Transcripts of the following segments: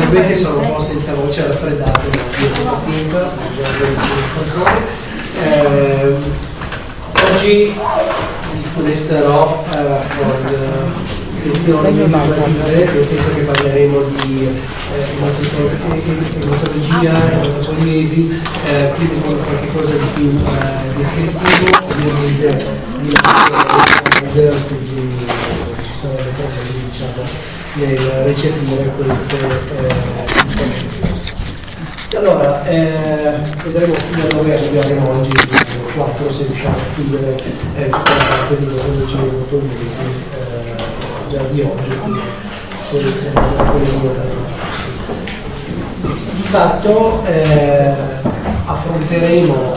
Ovviamente sono un po' senza voce, raffreddato, ma io ho la finta, oggi vi funesterò con lezioni invasive, nel senso che parleremo di ematologia, ematopoliesi, quindi con qualche cosa di più descrittivo, ovviamente ci sarebbe problemi, diciamo, nel recepire queste informazioni. Allora, vedremo fino a dove arriviamo oggi, 4 se riusciamo a chiudere tutta la parte di metodologia e ematopoliesi già di oggi, quindi se di fatto affronteremo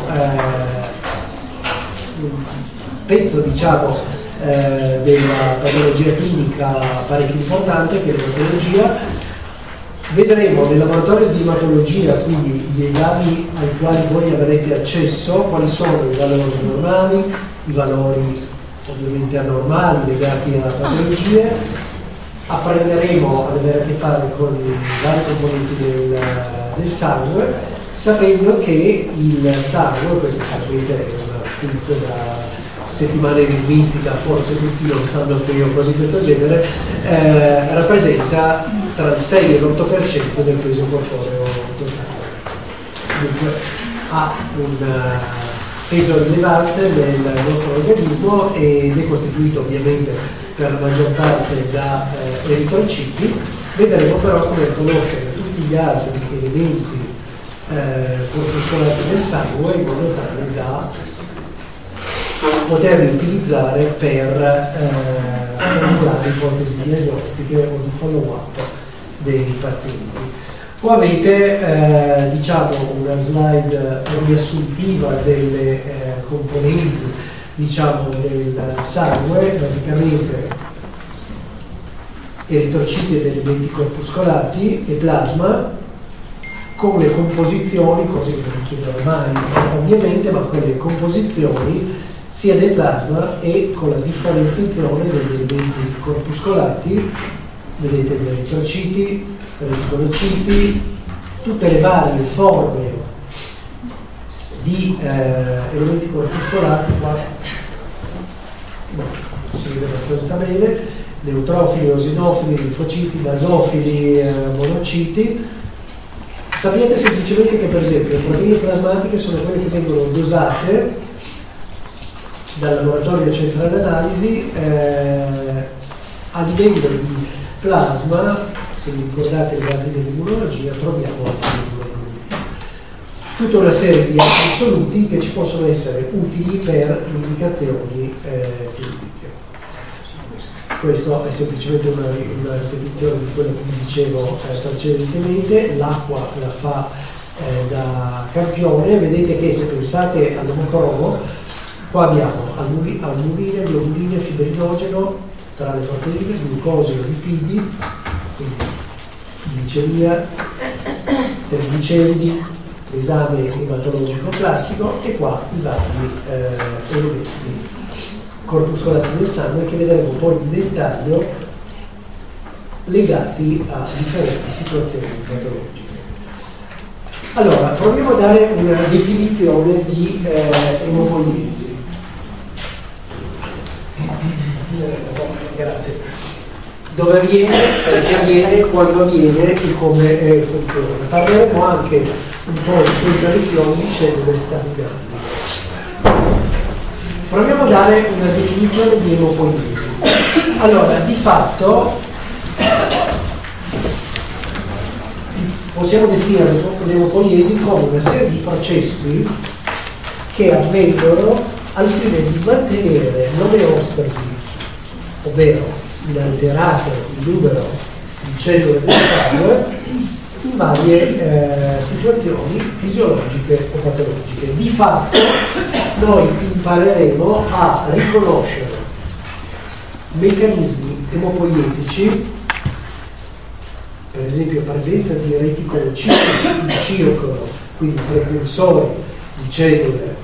un pezzo, diciamo, della patologia clinica parecchio importante, che è l'ematologia. Vedremo nel laboratorio di ematologia, quindi gli esami ai quali voi avrete accesso, quali sono i valori normali, i valori ovviamente anormali legati a patologie. Apprenderemo ad avere a che fare con i vari componenti del sangue, sapendo che il sangue, questo sapete è una quiz da settimane di linguistica, forse tutti lo sanno che io quasi questo genere, rappresenta tra il 6 e l'8% del peso corporeo totale. Dunque ha un peso rilevante nel nostro organismo ed è costituito ovviamente per la maggior parte da eritrociti. Vedremo però come conoscere tutti gli altri elementi corpuscolari del sangue in modo tale da poterli utilizzare per formulare ipotesi diagnostiche o di follow-up dei pazienti. Qua avete diciamo una slide riassuntiva delle componenti, diciamo, del sangue, basicamente eritrociti ed elementi corpuscolati e plasma, con le composizioni, cose che non chiedo mai ovviamente, ma quelle composizioni sia del plasma e con la differenziazione degli elementi corpuscolati, vedete gli eritrociti, reticolociti, tutte le varie forme di elementi corpuscolati, qua si vede abbastanza bene, neutrofili, eosinofili, linfociti, basofili, monociti. Sapete semplicemente che per esempio le proteine plasmatiche sono quelle che vengono dosate dal laboratorio centrale d'analisi a livello di plasma. Se vi ricordate le basi dell'immunologia, troviamo tutta una serie di altri soluti che ci possono essere utili per indicazioni cliniche. Questo è semplicemente una ripetizione di quello che vi dicevo precedentemente. L'acqua la fa da campione. Vedete che se pensate all'omocromo, qua abbiamo albuline, globuline, fibrinogeno tra le proteine, glucosio, lipidi, quindi glicemia, trigliceridi, esame ematologico classico, e qua i vari elementi corpuscolati del sangue che vedremo poi in dettaglio legati a differenti situazioni patologiche. Allora, proviamo a dare una definizione di emopoliesi. Grazie. Dove avviene, perché avviene, quando avviene e come funziona. Parleremo anche un po' di questa lezione di cellule staminali. Proviamo a dare una definizione di emopoliesi. Allora, di fatto possiamo definire l'emopoliesi come una serie di processi che avvengono al fine di mantenere l'omeostasi, ovvero inalterato il numero di cellule del sangue in varie situazioni fisiologiche o patologiche. Di fatto noi impareremo a riconoscere meccanismi emopoietici, per esempio presenza di reticolociti in circolo, quindi precursori di cellule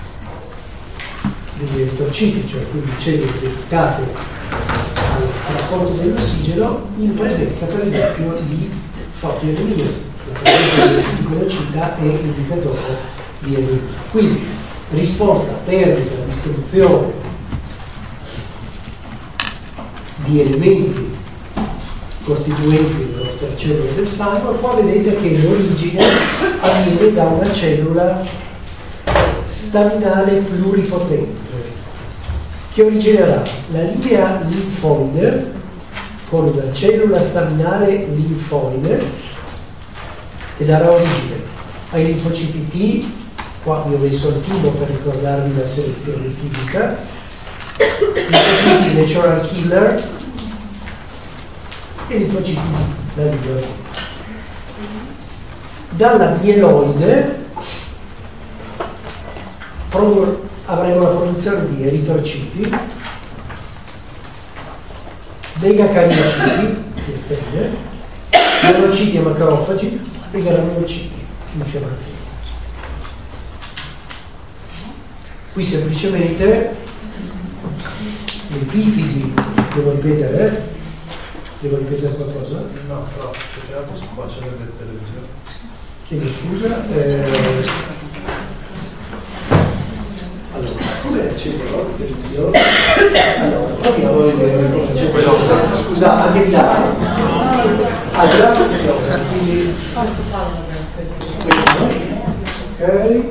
degli eritrociti, cioè quindi cellule dedicate al rapporto dell'ossigeno, in presenza per esempio di fatto eliminare la presenza del gonocita e il disdatore di eliminare. Quindi risposta: perdita, distruzione di elementi costituenti le nostre cellule del sangue. Qua vedete che l'origine avviene da una cellula staminale pluripotente che originerà la linea linfoide con una cellula staminale linfoide che darà origine ai linfociti T. Qua vi ho messo il tipo per ricordarvi la selezione tipica, linfociti natural killer e linfociti da libero. Dalla mieloide avremo la produzione di eritrociti, megacariociti, che estende, monociti e macrofagi e granulociti, infiammazione. Qui semplicemente l'epifisi, devo ripetere qualcosa? No, però perché la posso faccia vedere televisione? Chiedo scusa. Allora, come accendo la televisione? Allora, proviamo a vedere come accendo. Scusa, anche di là. Allora, quindi questo, ok.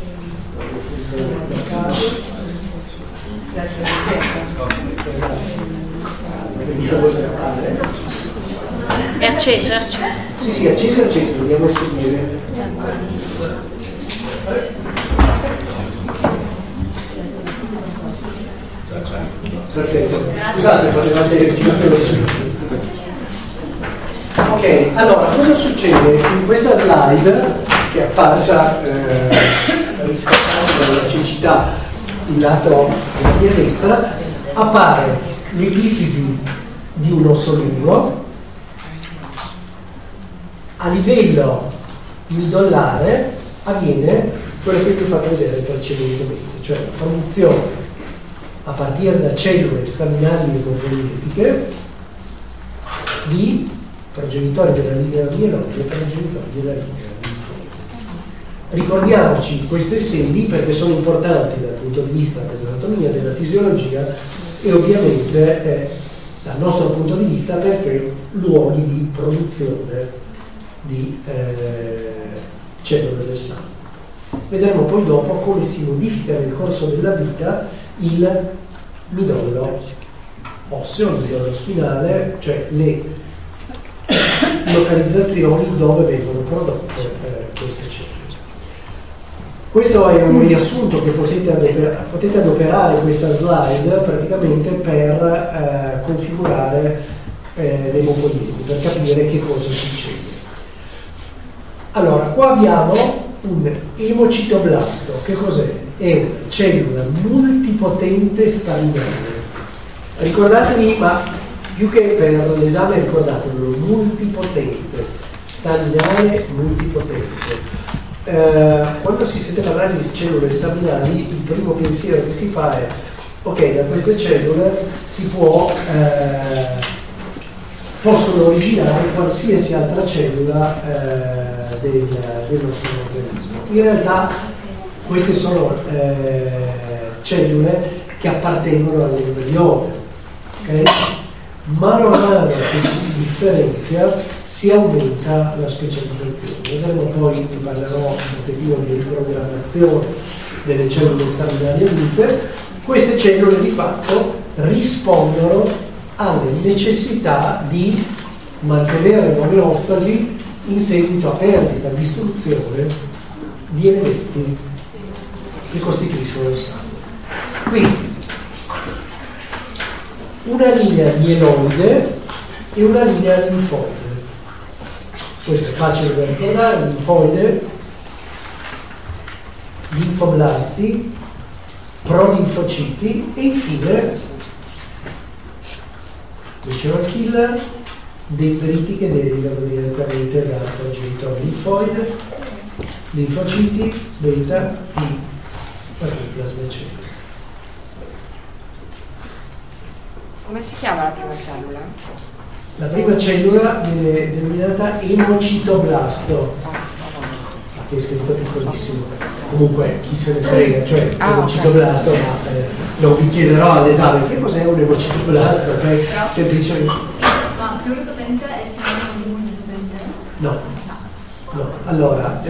È acceso, è acceso. Sì, acceso, dobbiamo seguire. Perfetto, scusate, fate vedere più velocemente. Ok, allora, cosa succede? In questa slide, che è apparsa riscattata dalla cecità il lato della mia destra, appare l'epifisi di un osso lungo a livello midollare. Avviene quello che vi ho fatto vedere precedentemente, cioè la produzione a partire da cellule staminali egopolitiche di progenitori della linea mieloide e progenitori della linea linfoide. Ricordiamoci queste sedi perché sono importanti dal punto di vista dell'anatomia, della fisiologia e ovviamente dal nostro punto di vista perché luoghi di produzione di cellule del sangue. Vedremo poi dopo come si modifica nel corso della vita il midollo osseo, il midollo spinale, cioè le localizzazioni dove vengono prodotte queste cellule. Questo è un riassunto che potete adoperare questa slide praticamente per configurare l'emopoiesi, per capire che cosa succede. Allora, qua abbiamo un emocitoblasto. Che cos'è? È una cellula multipotente staminale. Ricordatevi, ma più che per l'esame ricordatevelo, multipotente, staminale multipotente. Quando si sente parlare di cellule staminali, il primo pensiero che si fa è: ok, da queste cellule possono originare qualsiasi altra cellula del nostro organismo. In realtà queste sono cellule che appartengono all'embrione, okay? Mano a mano che ci si differenzia si aumenta la specializzazione. Vedremo poi, vi parlerò un pochettino di riprogrammazione delle cellule staminali adultee. Queste cellule di fatto rispondono alle necessità di mantenere l'omeostasi in seguito a perdita, distruzione di elementi che costituiscono il sangue. Quindi una linea mieloide e una linea linfoide. Questo è facile da ricordare: linfoide, linfoblasti, prolinfociti e infine natural killer, dendriti che derivano direttamente dal progenitore linfoide, linfociti, beta, T, plasma C. Come si chiama la prima cellula? La prima cellula viene denominata emocitoblasto, che è scritto piccolissimo. Comunque chi se ne frega, cioè emocitoblasto, okay. Ma non vi chiederò all'esame che cos'è un emocitoblasto, semplicemente. Ma pluripotente è sinonimo di multipotente? No. Allora,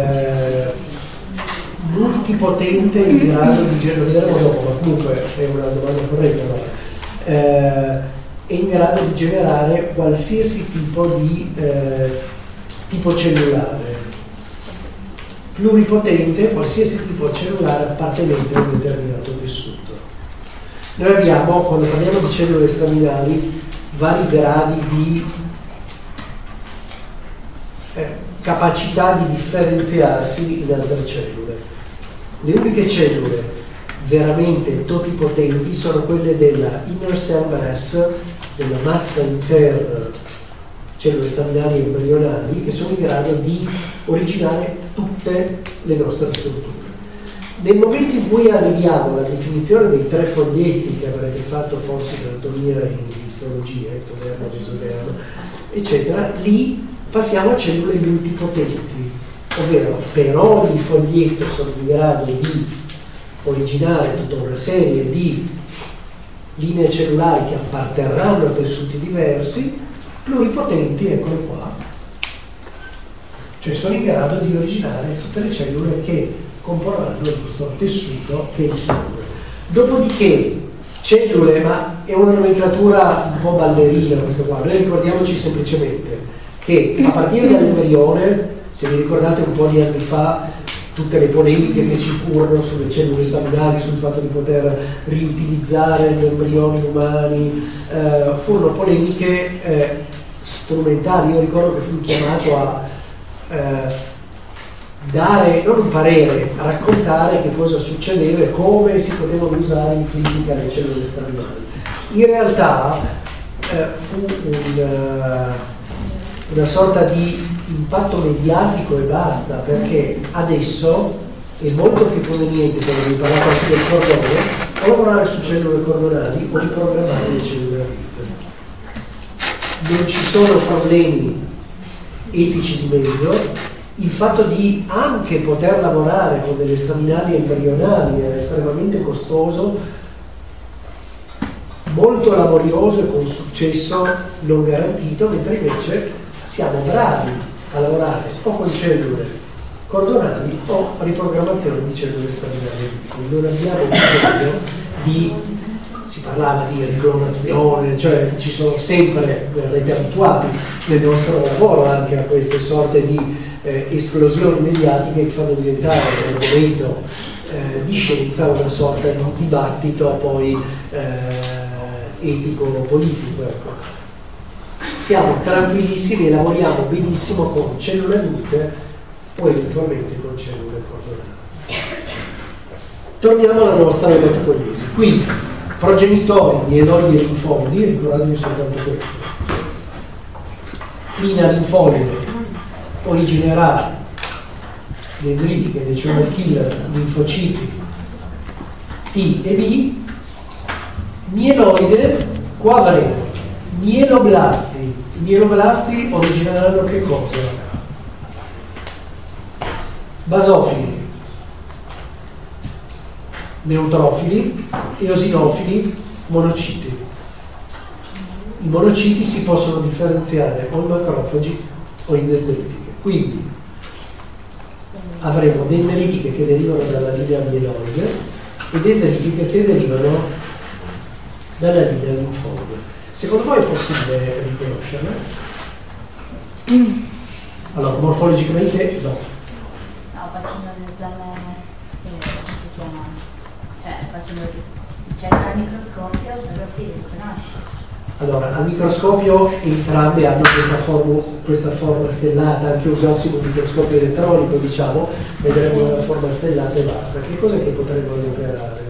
multipotente in grado di vedremo dopo, ma comunque è una domanda corretta. Allora. È in grado di generare qualsiasi tipo di tipo cellulare. Pluripotente, qualsiasi tipo cellulare appartenente a un determinato tessuto. Noi abbiamo, quando parliamo di cellule staminali, vari gradi di capacità di differenziarsi in altre cellule. Le uniche cellule veramente totipotenti sono quelle della inner cell mass, della massa interna, cellule staminali e embrionali, che sono in grado di originare tutte le nostre strutture. Nel momento in cui arriviamo alla definizione dei 3 foglietti che avrete fatto forse in anatomia e in histologia, ectoderma, mesoderma, eccetera, lì passiamo a cellule multipotenti, ovvero per ogni foglietto sono in grado di originare tutta una serie di linee cellulari che apparterranno a tessuti diversi, pluripotenti, eccole qua, cioè sono in grado di originare tutte le cellule che comporranno il nostro tessuto che è il sangue. Dopodiché cellule, ma è una nomenclatura un po' ballerina questa qua, noi ricordiamoci semplicemente che a partire dall'embrione, se vi ricordate un po' di anni fa, tutte le polemiche che ci furono sulle cellule staminali, sul fatto di poter riutilizzare gli embrioni umani, furono polemiche strumentali. Io ricordo che fui chiamato a dare, non un parere, a raccontare che cosa succedeva e come si potevano usare in clinica le cellule staminali. In realtà fu una sorta di impatto mediatico e basta, perché adesso è molto più conveniente, come vi ho parlato anche del cordone, o lavorare su cellule cordonali o riprogrammare le cellule RIP. Non ci sono problemi etici di mezzo. Il fatto di anche poter lavorare con delle staminali embrionali è estremamente costoso, molto laborioso e con successo non garantito, mentre invece siamo bravi a lavorare o con cellule cordonali o riprogrammazione di cellule staminali. Quindi non abbiamo bisogno di, si parlava di riclonazione, cioè ci sono sempre, verrete abituati nel nostro lavoro anche a queste sorte di esplosioni mediatiche che fanno diventare un argomento di scienza una sorta di dibattito poi etico-politico. Ecco. Siamo tranquillissimi e lavoriamo benissimo con cellule adulte o eventualmente con cellule cordonali. Torniamo alla nostra ematopoiesi. Quindi, progenitori, mieloidi e linfoidi, ricordatevi soltanto questo. L'ina linfoide originerà dendritiche, tumor killer, linfociti T e B. Mieloide, qua avremo mieloblasti. I mieloblasti origineranno che cosa? Basofili, neutrofili, eosinofili, monociti. I monociti si possono differenziare o in macrofagi o in dendritiche. Quindi avremo dendritiche che derivano dalla linea mieloide e dendritiche che derivano dalla linea linfoide. Secondo voi è possibile riconoscerle? Allora, morfologicamente no. No, facendo l'esame, come si chiama? Cioè, al microscopio, però si riconosce. Allora, al microscopio entrambe hanno questa forma stellata, anche usassimo un microscopio elettronico, diciamo, vedremo la forma stellata e basta. Che cos'è che potremmo operare?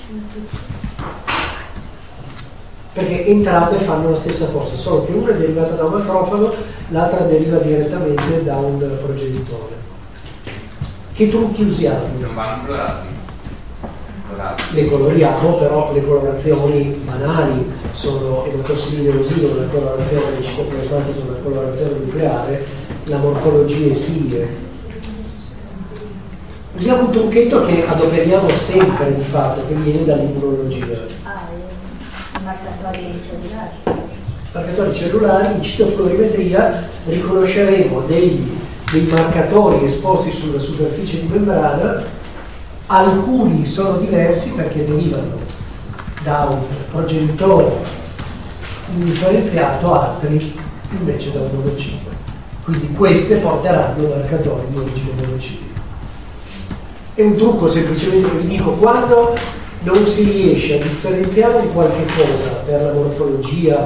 Perché entrambe fanno la stessa cosa, solo che una è derivata da un macrofago, l'altra deriva direttamente da un progenitore. Che trucchi usiamo? Non vanno colorati. le coloriamo, però le colorazioni banali sono ematossilina-eosina, una colorazione citoplasmatica, una colorazione nucleare, la morfologia è simile. Usiamo un trucchetto che adoperiamo sempre di fatto, che viene dall'immunologia. I marcatori cellulari. Marcatori cellulari, in citofluorimetria riconosceremo dei marcatori esposti sulla superficie di membrana, alcuni sono diversi perché derivano da un progenitore indifferenziato, altri invece da un monocidio. Quindi queste porteranno marcatori di origine monocidio. È un trucco semplicemente che vi dico, quando non si riesce a differenziare qualche cosa per la morfologia,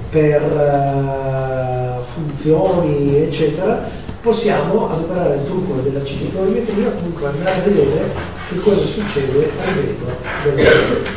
per funzioni, eccetera, possiamo adoperare il trucco della citofluorimetria, comunque andare a vedere che cosa succede all'interno.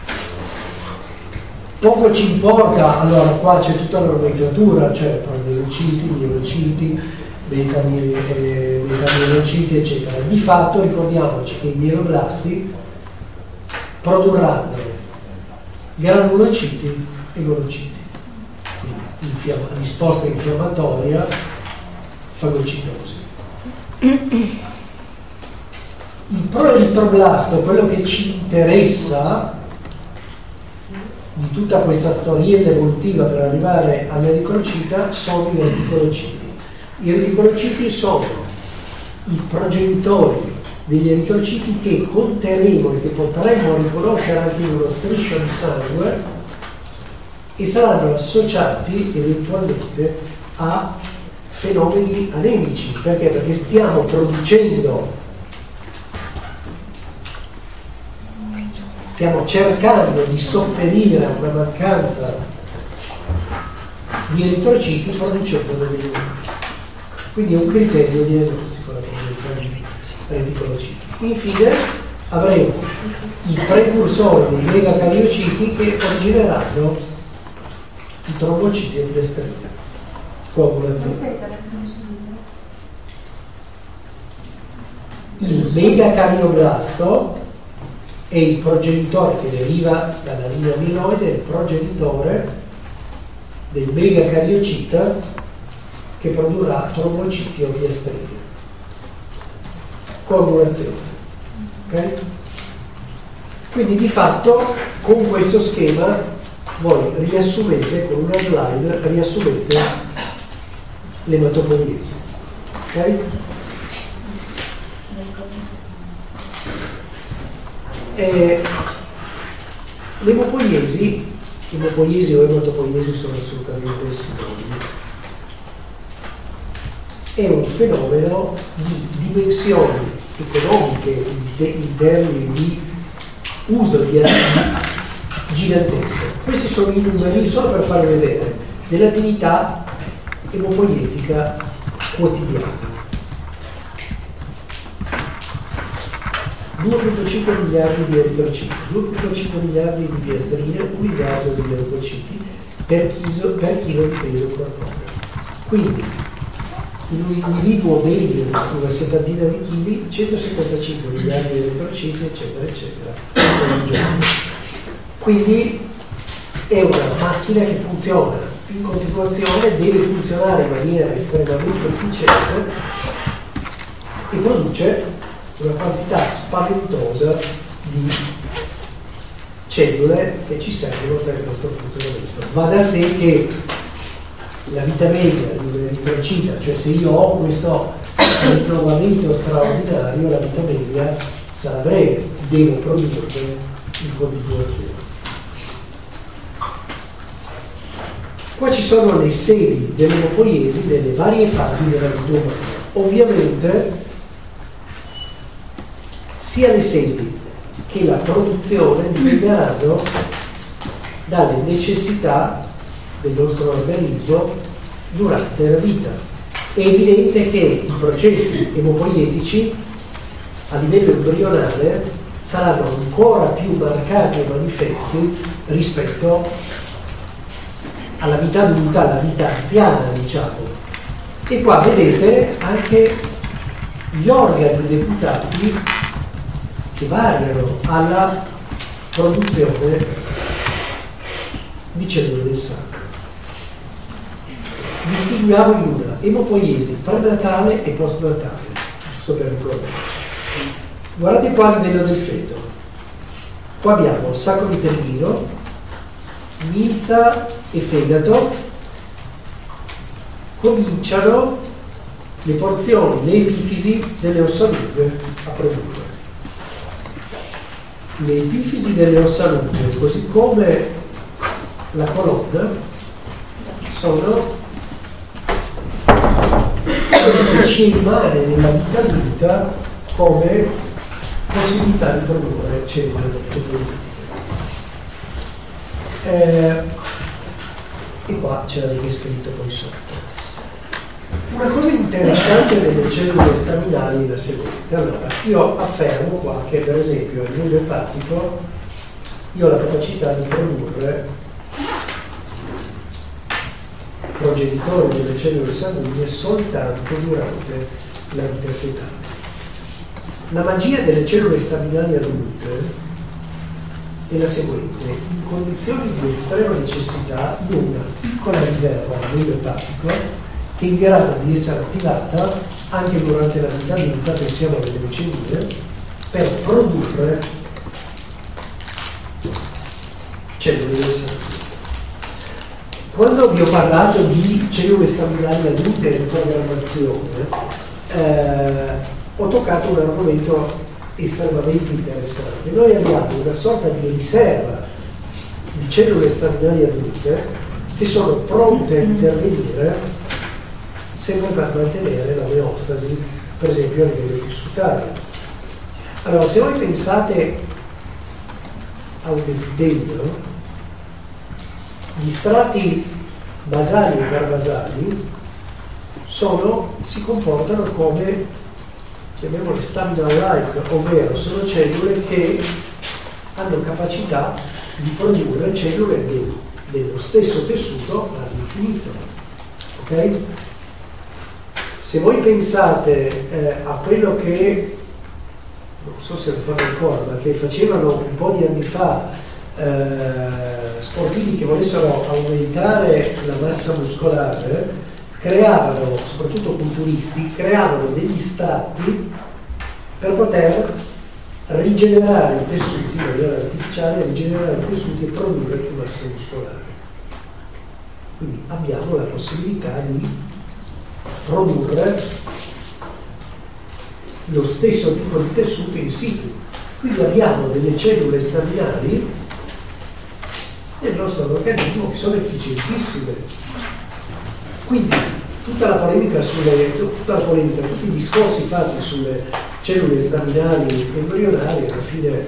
Poco ci importa, allora qua c'è tutta la nomenclatura, cioè proteociti, mielociti, beta-mielociti, eccetera. Di fatto ricordiamoci che i mieloblasti produrranno granulociti e monociti, quindi risposta infiammatoria, fagocitosi. Il proerittroblasto, quello che ci interessa di tutta questa storiella evolutiva per arrivare all'eritrocita, sono i reticolociti. I reticolociti sono i progenitori degli eritrociti che conterremo e che potremmo riconoscere anche in uno striscio di sangue e saranno associati eventualmente a fenomeni anemici. Perché? Perché stiamo cercando di sopperire a una mancanza di eritrociti producendo degli elementi. Quindi è un criterio diagnostico la presenza di reticolociti. Infine avremo i precursori dei megacariociti che origineranno i trombociti e l'estrina. Coagulazione. Il megacardioblasto è il progenitore che deriva dalla linea mieloide, è il progenitore del megacariocita che produrrà trombociti o piastrine. Coagulazione. Okay? Quindi di fatto con questo schema voi riassumete, con una slide, riassumete l'ematopoiesi. Ok? L'emopoiesi, emopoiesi o ematopoiesi sono assolutamente sinonimi. È un fenomeno di dimensioni economiche in termini di uso di attività gigantesche. Questi sono i numeri solo per farvi vedere dell'attività emopoietica quotidiana. 2,5 miliardi di eritrociti, 2,5 miliardi di piastrine, 1 miliardo di leucociti per chilo di peso corporeo. Quindi in un individuo medio di una settantina di chili, 175 miliardi di eritrociti, eccetera, eccetera. Quindi è una macchina che funziona in continuazione, deve funzionare in maniera estremamente efficiente e produce una quantità spaventosa di cellule che ci servono per il nostro funzionamento. Va da sé che la vita media di un eritrocita, cioè se io ho questo ritrovamento straordinario, la vita media sarà breve, devo produrre in continuazione. Qua ci sono le sedi dell'emopoiesi delle varie fasi della vita umana. Ovviamente sia le sedi che la produzione dipenderanno dalle necessità del nostro organismo durante la vita. È evidente che i processi emopoietici a livello embrionale saranno ancora più marcati e manifesti rispetto alla vita adulta, alla vita anziana, diciamo. E qua vedete anche gli organi deputati che variano alla produzione di cellule del sangue. Distinguiamo in una emopoiesi prenatale e postnatale, giusto per ricordarci. Guardate qua il livello del feto. Qua abbiamo il sacco vitellino, milza e fegato. Cominciano le porzioni, le epifisi delle ossa lunghe a produrre. Le epifisi delle ossa lunghe, così come la colonna, sono che ci rimane nella vita adulta come possibilità di produrre cellule e qua c'era descritto poi sotto. Una cosa interessante delle cellule staminali è la seguente. Allora, io affermo qua che per esempio a livello epatico io ho la capacità di produrre progenitori delle cellule sanguigne soltanto durante la vita fetale. La magia delle cellule staminali adulte è la seguente: in condizioni di estrema necessità io ho una piccola riserva a livello epatico che è in grado di essere attivata anche durante la vita adulta, pensiamo alle leucemie, per produrre cellule del sangue. Quando vi ho parlato di cellule staminali adulte e riprogrammazione, ho toccato un argomento estremamente interessante. Noi abbiamo una sorta di riserva di cellule staminali adulte che sono pronte a intervenire sempre per mantenere la meostasi, per esempio a livello tissutario. Allora, se voi pensate a un epitelio, gli strati basali e interbasali si comportano come, chiamiamole staminal-like, ovvero sono cellule che hanno capacità di produrre cellule dello stesso tessuto all'infinito. Ok? Se voi pensate a quello che, non so se lo fate ancora, ma che facevano un po' di anni fa sportivi che volessero aumentare la massa muscolare, creavano, soprattutto culturisti, creavano degli strati per poter rigenerare i tessuti in maniera artificiale, rigenerare i tessuti e produrre più massa muscolare. Quindi abbiamo la possibilità di produrre lo stesso tipo di tessuto in situ. Quindi abbiamo delle cellule staminali nel nostro organismo che sono efficientissime. Quindi tutta la polemica, tutti i discorsi fatti sulle cellule staminali embrionali alla fine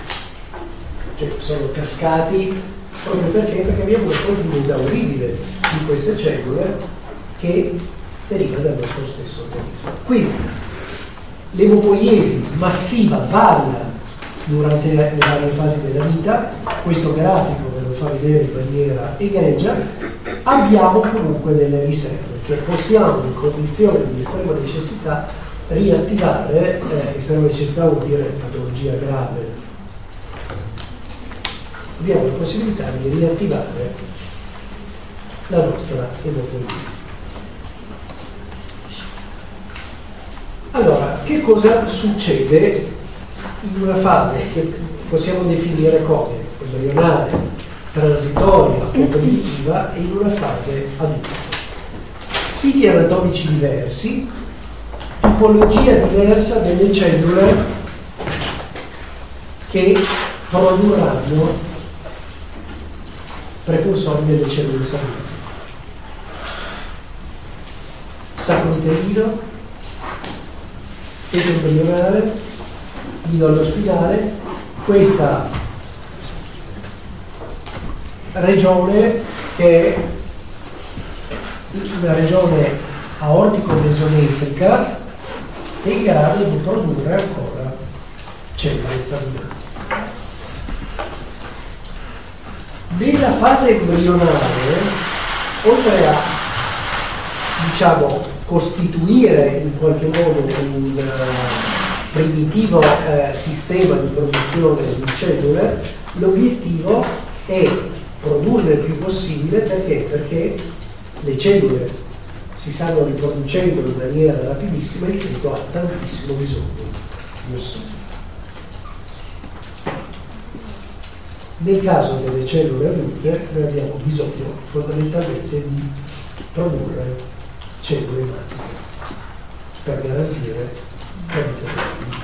sono cascati proprio perché abbiamo una fonte inesauribile di queste cellule che deriva dal nostro stesso organismo. Quindi l'emopoiesi massiva varia durante le varie fasi della vita. Questo grafico ve lo fa vedere in maniera egregia. Abbiamo comunque delle riserve, cioè possiamo in condizioni di estrema necessità riattivare, estrema necessità vuol dire patologia grave, abbiamo la possibilità di riattivare la nostra emopoiesi. Allora, che cosa succede in una fase che possiamo definire come embrionale, transitoria o primitiva e in una fase adulta? Siti anatomici diversi, tipologia diversa delle cellule che produrranno precursori delle cellule sanguigne. Sacco vitellino, feto embrionale, midollo spinale, questa regione che è una regione aortico-mesonefrica è in grado di produrre ancora cellule staminali. Nella fase embrionale, oltre a costituire in qualche modo primitivo sistema di produzione di cellule, l'obiettivo è produrre il più possibile. Perché? Perché le cellule si stanno riproducendo in maniera rapidissima e il feto ha tantissimo bisogno di ossigeno. Nel caso delle cellule adulte noi abbiamo bisogno fondamentalmente di produrre cellule ematiche per garantire la vita.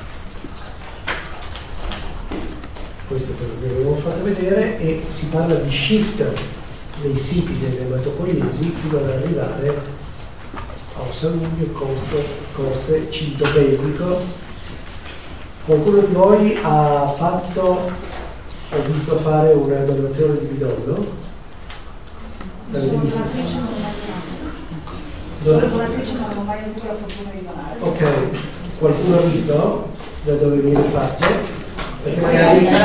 Questo è quello che avevo fatto vedere, e si parla di shift dei sipi delle ematopoiesi fino ad arrivare a ossa lunghe, coste, cinto pelvico. Qualcuno di voi ha fatto, ho visto fare un'evaluazione di midollo? Sull'operatrice non ho mai avuto la fortuna di donare. Ok, qualcuno ha visto da dove viene fatto? Perché magari No,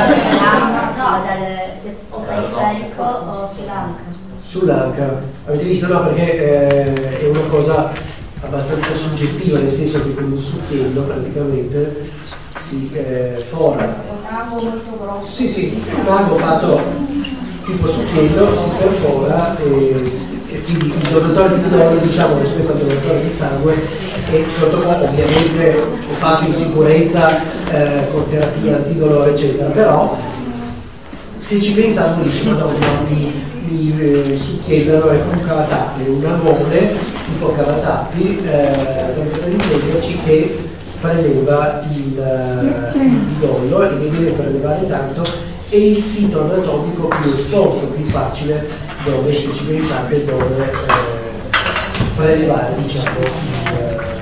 o periferico o sull'anca. sull'anca. Avete visto? No, perché è una cosa abbastanza suggestiva, nel senso che con un succhiello praticamente si fora. È un ago molto grosso. Sì, un ago fatto tipo succhiello, si perfora e quindi il donatore di midollo, diciamo, rispetto al donatore di sangue è sottoposto, ovviamente fatto in sicurezza con terapia antidolore eccetera, però se ci pensate dice madonna, mi succhiellano, è un cavatappi, un agone tipo cavatappi per intenderci, che preleva il midollo e ne deve prelevare tanto, e il sito anatomico più esposto, più facile, dove, se ci pensate, dove prelevare, diciamo,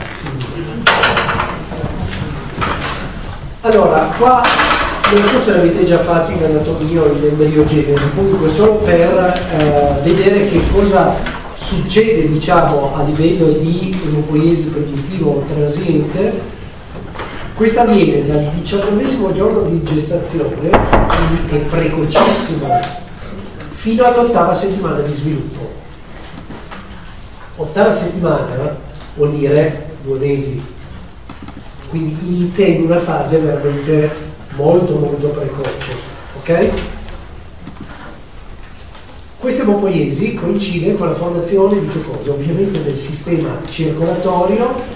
allora qua non so se l'avete già fatto in anatomia o in embriogenesi, comunque solo per vedere che cosa succede, diciamo, a livello di emopoiesi primitivo o transiente. Questa avviene dal 19° giorno di gestazione, quindi è precocissima, fino all'8ª settimana di sviluppo. 8ª settimana vuol dire 2 mesi, quindi inizia in una fase veramente molto precoce, ok? Questa emopoiesi coincide con la formazione di che cosa? Ovviamente del sistema circolatorio.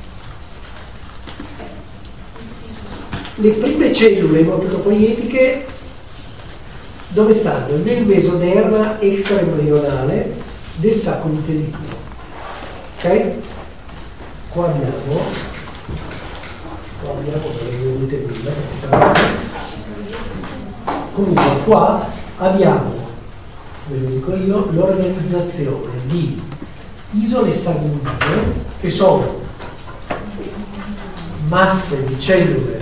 Le prime cellule ematopoietiche dove stanno? Nel mesoderma extraembrionale del sacco intestino. Ok? Qua abbiamo comunque qua abbiamo, ve lo dico io, l'organizzazione di isole sanguigne, che sono masse di cellule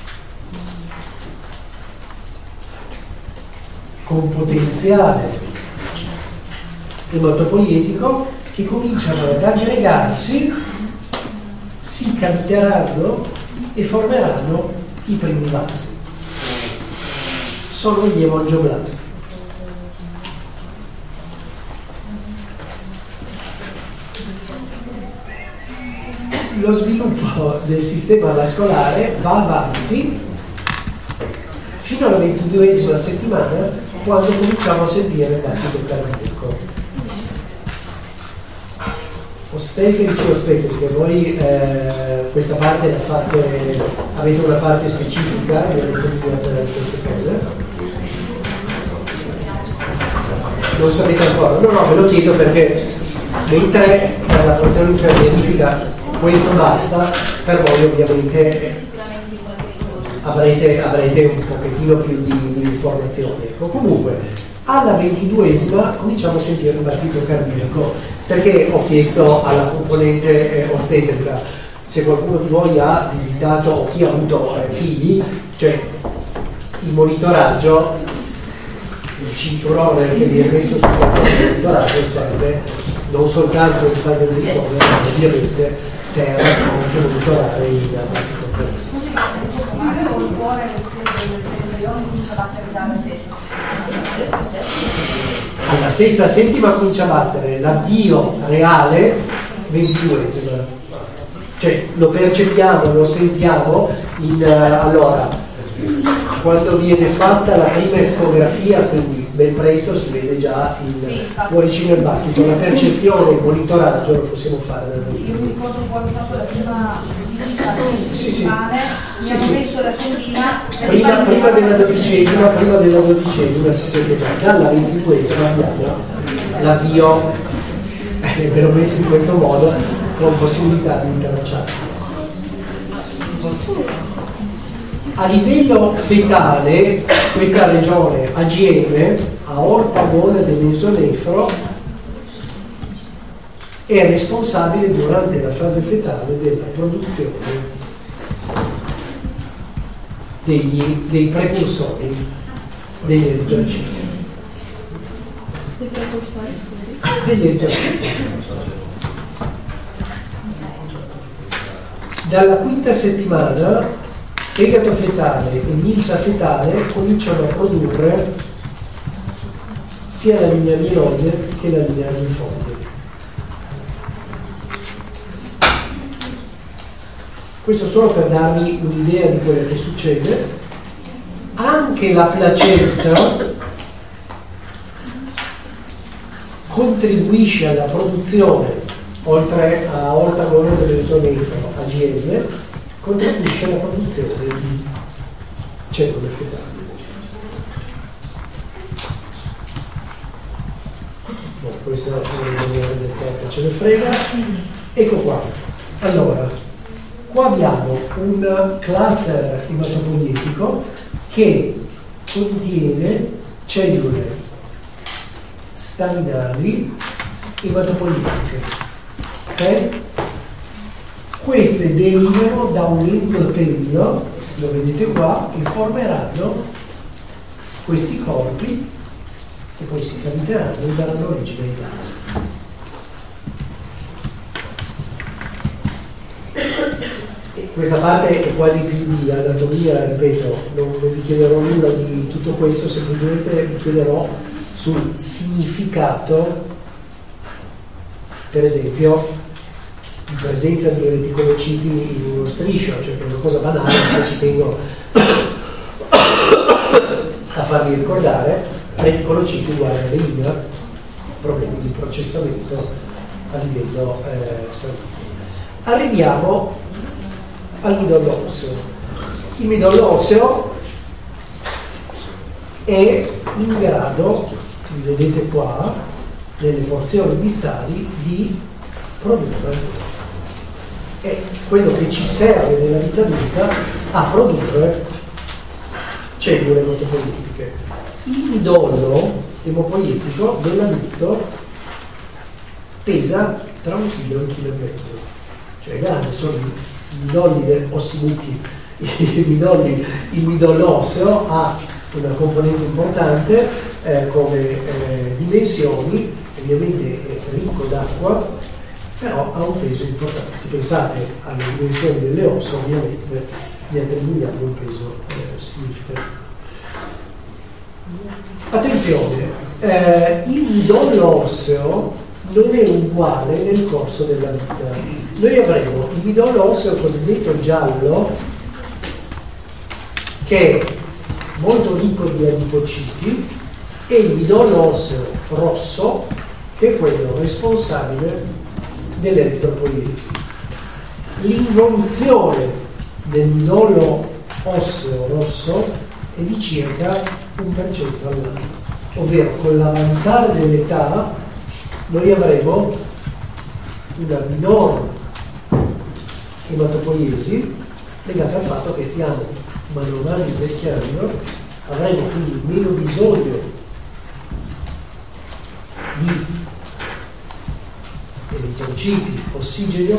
con potenziale ematopoietico che cominciano ad aggregarsi, si capiteranno e formeranno i primi vasi. Sono gli emangioblasti. Lo sviluppo del sistema vascolare va avanti fino alla 22ª settimana, quando cominciamo a sentire il battito cardiaco. Ostetrici, ostetriche, voi questa parte la fate, avete una parte specifica per queste cose? Non sapete ancora? No, ve lo chiedo perché mentre per la porzione infermieristica questo basta, per voi ovviamente avrete un pochettino più di informazioni. Ecco, comunque alla 22ª cominciamo a sentire un battito cardiaco, perché ho chiesto alla componente ostetrica se qualcuno di voi ha visitato o chi ha avuto figli, cioè il monitoraggio, il cinturone che viene messo sul monitoraggio serve non soltanto in fase di ricovero, ma ovviamente per anche monitorare il battito cardiaco. Scusi, magari il cuore dell'embrione comincia a battere già alla sesta. Alla 6ª settima comincia a battere, l'avvio reale 22ª. cioè lo percepiamo, lo sentiamo allora quando viene fatta la prima ecografia, quindi ben presto si vede già il cuoricino e il battito, la percezione, il monitoraggio lo possiamo fare da noi. Io mi ricordo quando ho fatto la prima visita settimanale, mi hanno messo la sondina prima della dodicesima si sente già, dalla 22esima abbiamo l'avvio, ve l'ho messo in questo modo con possibilità di interacciare. A livello fetale, questa regione AGM, aorta, gola del mesonefro, è responsabile durante la fase fetale della produzione dei precursori degli eritrociti. Degli eritrociti. Dalla quinta settimana fegato fetale e milza fetale cominciano a produrre sia la linea mieloide che la linea linfoide. Questo solo per darvi un'idea di quello che succede. Anche la placenta contribuisce alla produzione, oltre a ortagono dell'esonefro AGM, contribuisce alla produzione di cellule fetali. Questa è una che ce ne frega. Ecco qua. Allora, qua abbiamo un cluster ematopoietico che contiene cellule staminali ematopoietiche. Ok? Queste derivano da un endotelio, lo vedete qua, e formeranno questi corpi che poi si caviteranno e daranno origine ai vasi. Questa parte è quasi più di anatomia, ripeto, non vi chiederò nulla di tutto questo, semplicemente vi chiederò sul significato, per esempio, in presenza di reticolociti in uno striscio, cioè che è una cosa banale, ma ci tengo a farvi ricordare, reticolociti uguale a anemia, problemi di processamento a livello sanguigno. Arriviamo al midollo osseo. Il midollo osseo è in grado, vi vedete qua, nelle porzioni distali, di produrre. È quello che ci serve nella vita adulta a produrre cellule ematopoietiche. Il midollo emopoietico dell'adulto pesa tra 1 chilo e 1,5 kg, cioè grande, sono i midolli ossibuchi, il midollo osseo ha una componente importante come dimensioni, ovviamente è ricco d'acqua, però ha un peso importante. Se pensate alle dimensioni delle ossa, ovviamente gli attribuiamo un peso significativo. Attenzione, il midollo osseo non è uguale nel corso della vita. Noi avremo il midollo osseo cosiddetto giallo, che è molto ricco di adipociti, e il midollo osseo rosso, che è quello responsabile dell'eritropoietina. L'involuzione del midollo osseo rosso è di circa 1% all'anno, ovvero con l'avanzare dell'età noi avremo una minor ematopoiesi legata al fatto che stiamo mano a mano invecchiando, avremo quindi meno bisogno di eritrociti, ossigeno.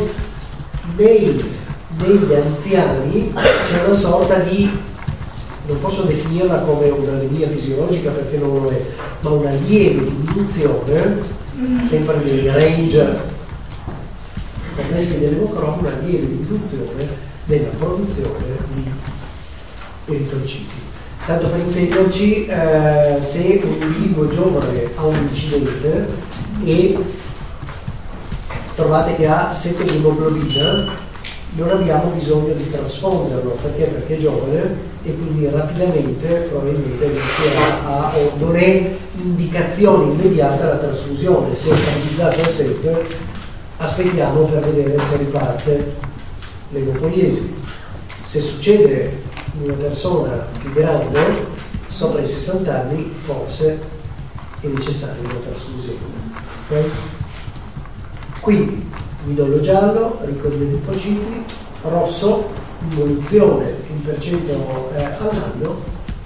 Negli anziani c'è una sorta di, non posso definirla come un'anemia fisiologica perché non lo è, ma una lieve diminuzione, sempre nei range dell'emocromo, una lieve diminuzione della produzione di eritrociti. Tanto per intenderci, se un individuo giovane ha un incidente e trovate che ha 7 di emoglobina, non abbiamo bisogno di trasfonderlo, perché è giovane e quindi rapidamente probabilmente riuscirà o non è indicazione immediata la trasfusione. Se è stabilizzato a 7, aspettiamo per vedere se riparte l'emopoiesi. Se succede in una persona più grande, sopra i 60 anni, forse è necessaria una trasfusione. Okay? Quindi midollo giallo, ricco di eritrociti, rosso, involuzione in percento all'anno,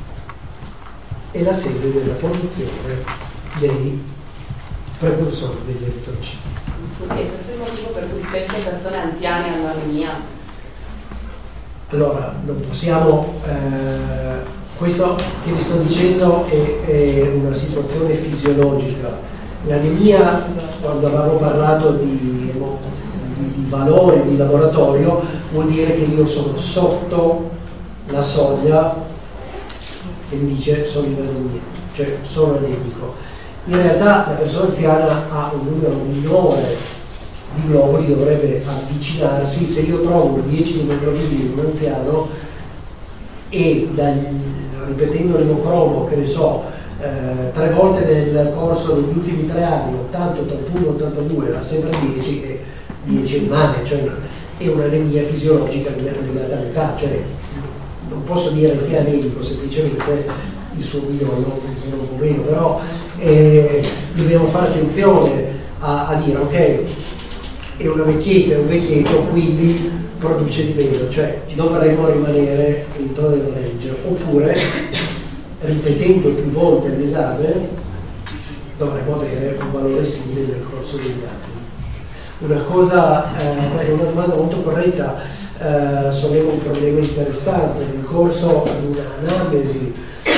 e la sede della produzione dei precursori degli eritrociti. Scusi, questo è il motivo per cui spesse persone anziane hanno anemia? Allora, non possiamo, questo che vi sto dicendo è una situazione fisiologica. L'anemia, quando avevamo parlato di valori di laboratorio, vuol dire che io sono sotto la soglia che mi dice sono in anemia, cioè sono anemico. In realtà la persona anziana ha un numero minore di globuli, dovrebbe avvicinarsi. Se io trovo 10 di emoglobina in un anziano e ripetendo l'emocromo, che ne so, 3 volte nel corso degli ultimi 3 anni, 80, 81, 82, ha sempre 10 e 10 rimane, cioè è un'anemia fisiologica legata all'età, cioè non posso dire che è anemico, semplicemente il suo midollo funziona un po' meno, però dobbiamo fare attenzione a dire ok, è una vecchietta, è un vecchietto, quindi produce di meno, cioè dovremmo rimanere dentro del range, oppure ripetendo più volte l'esame dovremmo avere un valore simile nel corso degli anni. Una cosa, è una domanda molto corretta, solleva un problema interessante. Nel corso di un'anamnesi,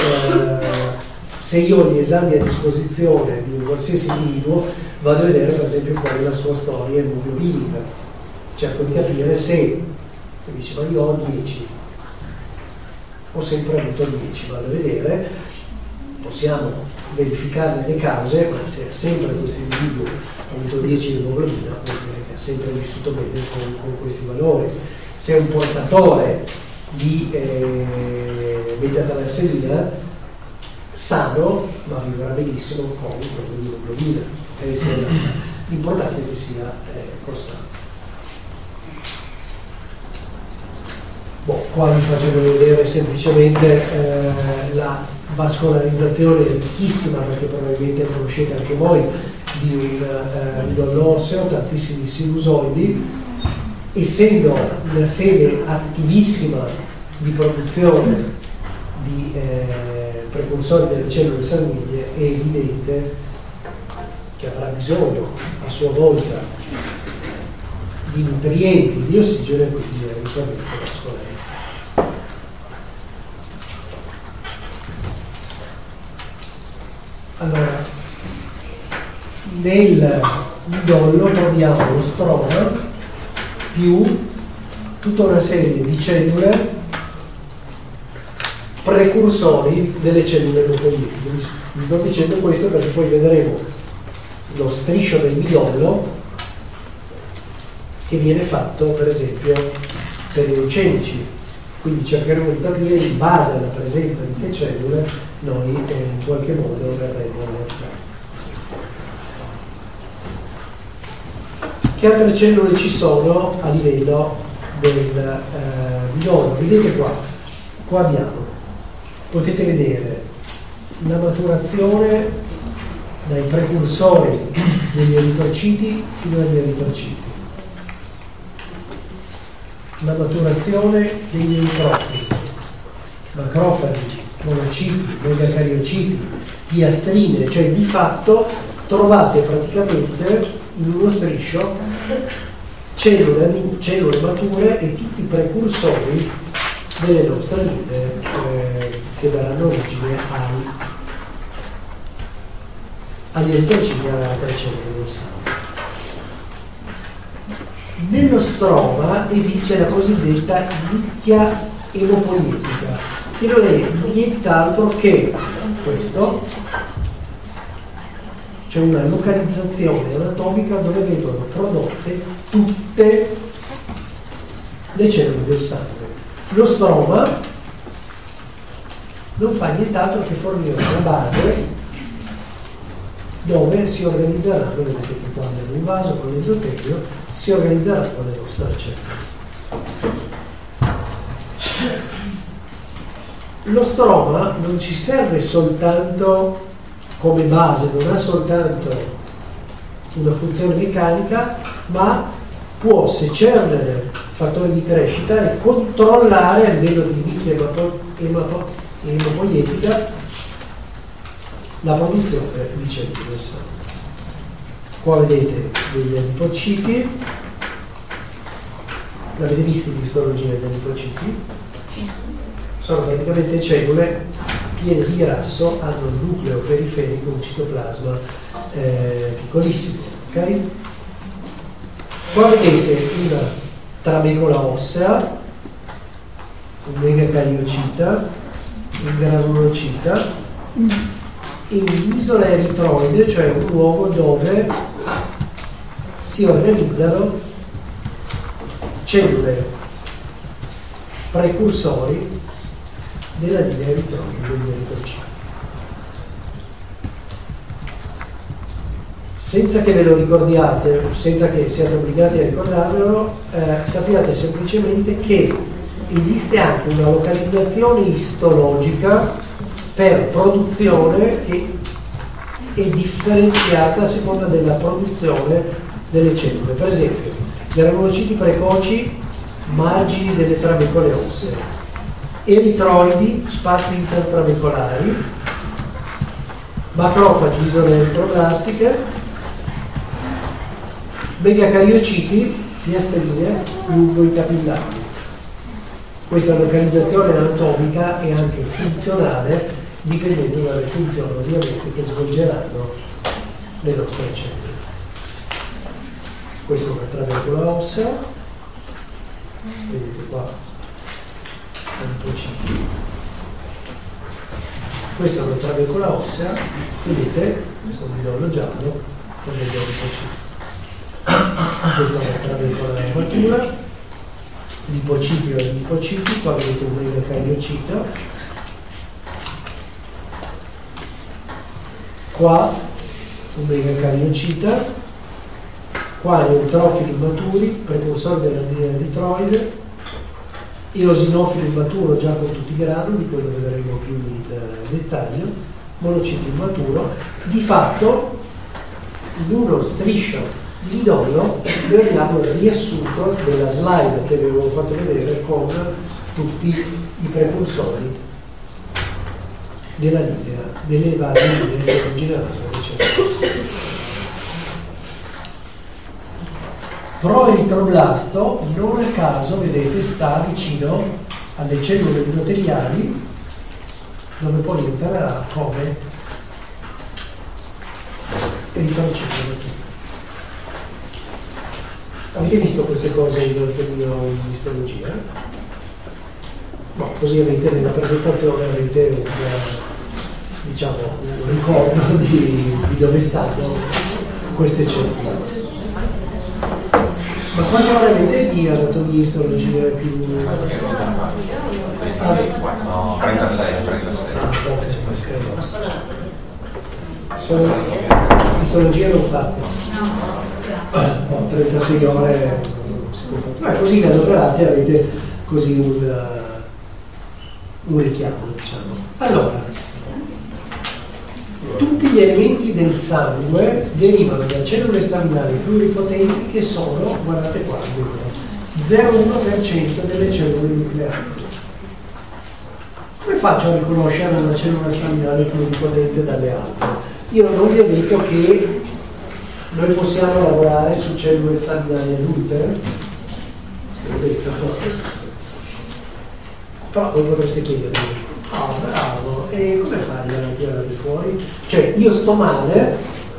se io ho gli esami a disposizione di un qualsiasi individuo, vado a vedere per esempio qual è la sua storia emoglobinica, cerco di capire se mi dice ma io ho 10, ho sempre avuto 10, vado a vedere, possiamo verificare le cause, ma se sempre questo individuo ha avuto 10 di emoglobina, vuol dire che ha sempre vissuto bene con questi valori. Se è un portatore di beta-talassemia, sano, ma vivrà benissimo con l'emoglobina. L'importante è che sia costante. Qua vi faccio vedere semplicemente la vascolarizzazione ricchissima, perché probabilmente conoscete anche voi, di un midollo osseo, tantissimi sinusoidi, essendo una sede attivissima di produzione di precursori delle cellule sanguigne, è evidente che avrà bisogno a sua volta di nutrienti, di ossigeno, e quindi eventualmente vascolare. Allora, nel midollo troviamo lo stroma più tutta una serie di cellule precursori delle cellule nucleotidiche. Vi sto dicendo questo perché poi vedremo lo striscio del midollo che viene fatto per esempio per i leucemici, quindi cercheremo di capire in base alla presenza di che cellule noi in qualche modo verremo allertati. Che altre cellule ci sono a livello del midollo? Vedete qua abbiamo, potete vedere la maturazione dai precursori degli eritrociti fino agli eritrociti, la maturazione degli eutrofili, macrofagi, monociti, megacariociti, piastrine, cioè di fatto trovate praticamente in uno striscio cellule mature e tutti i precursori delle nostre vite che daranno origine agli eritrociti e alle altre cellule del sangue. Nello stroma esiste la cosiddetta nicchia emopoietica, che non è nient'altro che questo, cioè una localizzazione anatomica dove vengono prodotte tutte le cellule del sangue. Lo stroma non fa nient'altro che fornire una base dove si organizzeranno, vedete che qua abbiamo un vaso con l'endotelio, si organizzeranno le nostre cellule. Lo stroma non ci serve soltanto come base, non ha soltanto una funzione meccanica, ma può secernere fattori di crescita e controllare a livello di nicchia emopoietica la produzione di cellule del sangue. Qua vedete degli adipociti, l'avete visto in histologia degli adipociti? Sono praticamente cellule piene di grasso, hanno un nucleo periferico, un citoplasma piccolissimo, ok? Qua vedete una trabecola ossea, un megacariocita, un granulocita e un'isola eritroide, cioè un luogo dove si organizzano cellule precursori della linea eritroide, degli eritrociti. Senza che ve lo ricordiate, senza che siate obbligati a ricordarvelo, sappiate semplicemente che esiste anche una localizzazione istologica per produzione che è differenziata a seconda della produzione delle cellule. Per esempio, gli granulociti precoci, margini delle trabecole ossee, eritroidi, spazi intertrabecolari, macrofagi, isole eritroblastiche, megacariociti, piastrine lungo i capillari. Questa localizzazione anatomica e anche funzionale dipendendo dalle funzioni ovviamente che svolgeranno le nostre cellule. Questa è una trabecola ossea, vedete qua adipociti. Questa è una trabecola ossea, vedete questo midollo giallo con degli adipociti. Questa è una trabecola matura, lipociti o adipociti, qua vedete un megacariocito, qua un megacariocita, qua neutrofili maturi, precursori della linea eritroide, eosinofili maturo già con tutti i granuli, poi lo vedremo più in dettaglio, monociti maturo. Di fatto in uno striscio di midollo noi abbiamo il riassunto della slide che vi avevo fatto vedere con tutti i precursori della linea, delle varie linee originali. Proeritroblasto non a caso vedete sta vicino alle cellule endoteliali dove poi imparerà come eritrocito. Avete visto queste cose in histologia? No, così avete nella presentazione avete un ricordo di dove stanno queste cellule. Ma quante ore avete di anatomia histologia più? 36. Sono histologia non fate? No, 36 ore. Ma così da operate avete così un richiamo, diciamo. Allora, tutti gli elementi del sangue derivano da cellule staminali pluripotenti che sono, guardate qua, 0,1% delle cellule nucleari. Come faccio a riconoscere una cellula staminale pluripotente dalle altre? Io non vi ho detto che noi possiamo lavorare su cellule staminali adulte? L'ho detto, però voi potreste chiedermi, bravo, e come fai a tirarli fuori? Cioè, io sto male,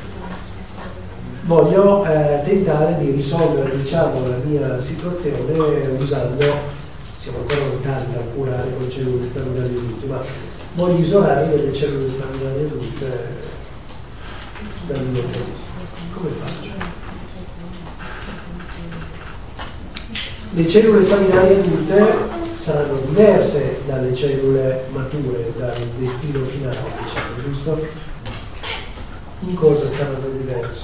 voglio tentare di risolvere, diciamo, la mia situazione usando, siamo ancora lontani da curare con cellule staminali adulte, ma voglio isolare delle cellule staminali adulte dal mio corpo. Come faccio? Le cellule staminali adulte saranno diverse dalle cellule mature, dal destino finale, diciamo, giusto? In cosa saranno diverse?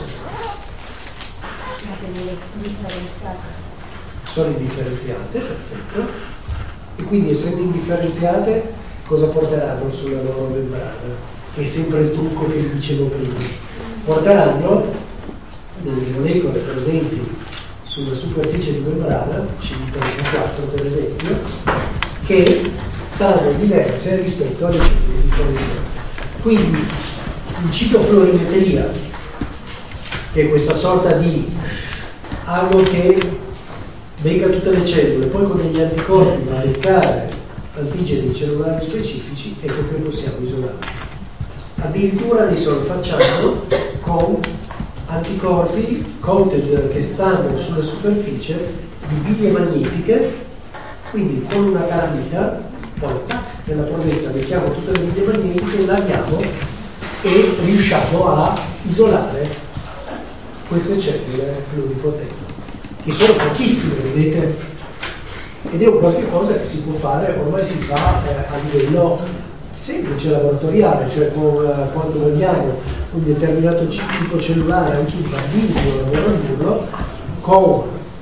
Sono indifferenziate, perfetto. E quindi, essendo indifferenziate, cosa porteranno sulla loro membrana? Che è sempre il trucco che vi dicevo prima. Porteranno delle molecole presenti sulla superficie di membrana, CD34 per esempio, che saranno diverse rispetto alle cellule differenziate. Quindi in citofluorimetria, che è questa sorta di algo che becca tutte le cellule, poi con degli anticorpi va a leccare antigeni cellulari specifici, ecco che possiamo isolare. Addirittura li facciamo con anticorpi coated che stanno sulla superficie di biglie magnetiche, quindi con una calamita, poi nella provetta mettiamo tutte le biglie magnetiche, laviamo e riusciamo a isolare queste cellule pluripotenti, che sono pochissime, vedete? Ed è un qualche cosa che si può fare, ormai si fa a livello semplice laboratoriale, cioè quando vogliamo un determinato tipo cellulare, anche in bambini devono aggiungerlo, con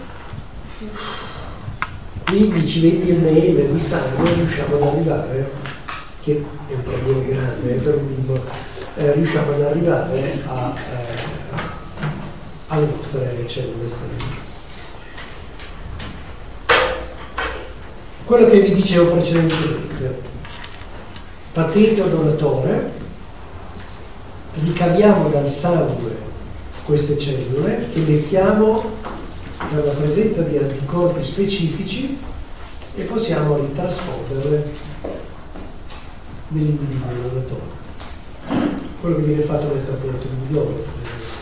15-20 ml di sangue riusciamo ad arrivare, che è un problema grande per un bimbo, riusciamo ad arrivare alle nostre cellule sterili. Quello che vi dicevo precedentemente, paziente o donatore, ricaviamo dal sangue queste cellule che mettiamo per la presenza di anticorpi specifici e possiamo ritrasfonderle nell'individuo donatore. Quello che viene fatto nel trapianto di midollo.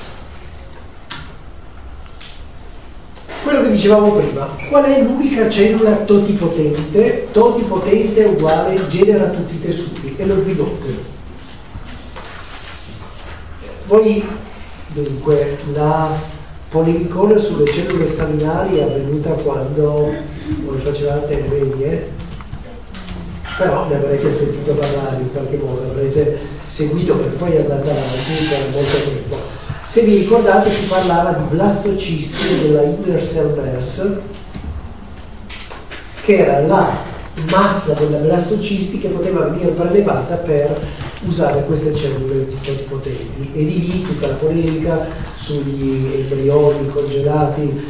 Quello che dicevamo prima, qual è l'unica cellula totipotente? Totipotente uguale genera tutti i tessuti, è lo zigote. Voi, dunque, la polimicone sulle cellule staminali è avvenuta quando voi facevate le medie, però ne avrete sentito parlare in qualche modo, avrete seguito perché poi è andata avanti per molto tempo. Se vi ricordate si parlava di blastocisti della inner cell mass, che era la massa della blastocisti che poteva venire prelevata per usare queste cellule totipotenti, e di lì tutta la polemica sugli embrioni congelati.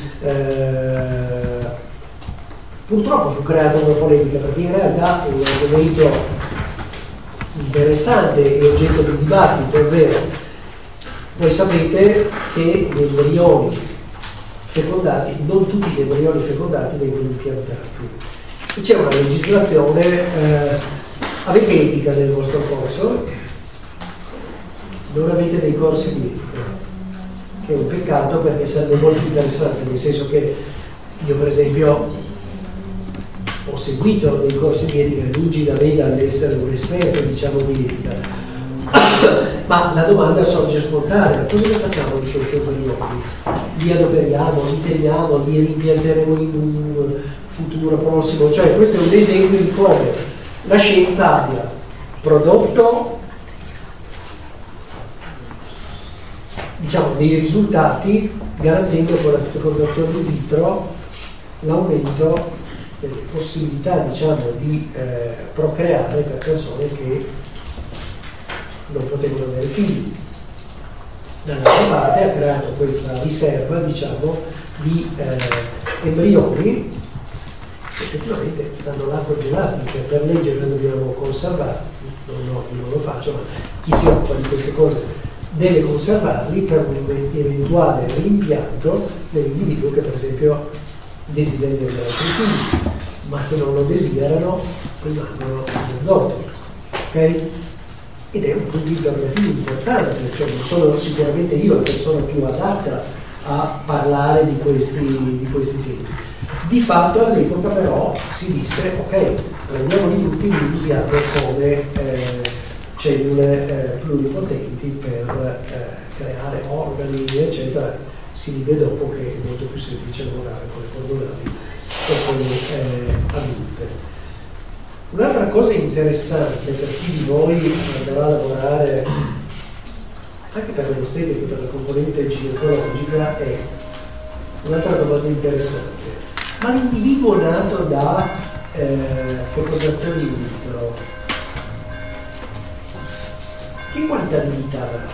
Purtroppo fu creata una polemica perché in realtà è un argomento interessante e oggetto di dibattito, ovvero voi sapete che gli embrioni fecondati, non tutti gli embrioni fecondati vengono impiantati. C'è una legislazione, avete etica nel vostro corso, non avete dei corsi di etica, che è un peccato perché sarebbe molto interessante, nel senso che io per esempio ho seguito dei corsi di etica, lungi da me dall'essere un esperto, diciamo, di etica. Ma la domanda sorge spontanea: cosa ne facciamo di questi embrioni? Li adoperiamo, li teniamo, li rimpianteremo in un futuro prossimo? Cioè, questo è un esempio di come la scienza abbia prodotto, diciamo, dei risultati garantendo con la fecondazione in vitro l'aumento delle possibilità, diciamo, di procreare per persone che non potevano avere figli. Dall'altra parte ha creato questa riserva, diciamo, di embrioni che effettivamente stanno là congelati, cioè per legge noi dobbiamo conservarli, io non lo faccio, ma chi si occupa di queste cose deve conservarli per un eventuale rimpianto dell'individuo che per esempio desidera avere altri figli, ma se non lo desiderano rimangono azoto, ok? Ed è un punto interrogativo importante, cioè non sono sicuramente io la persona più adatta a parlare di questi temi. Di fatto all'epoca però si disse: ok, prendiamoli tutti e li usiamo come cellule pluripotenti per creare organi, eccetera. Si vede dopo che è molto più semplice lavorare con le cordonali popolazioni adulte. Un'altra cosa interessante per chi di voi andrà a lavorare anche per lo stile che per la componente ginecologica è un'altra domanda interessante. Ma l'individuo nato da fecondazione in vitro, che qualità di vita avrà?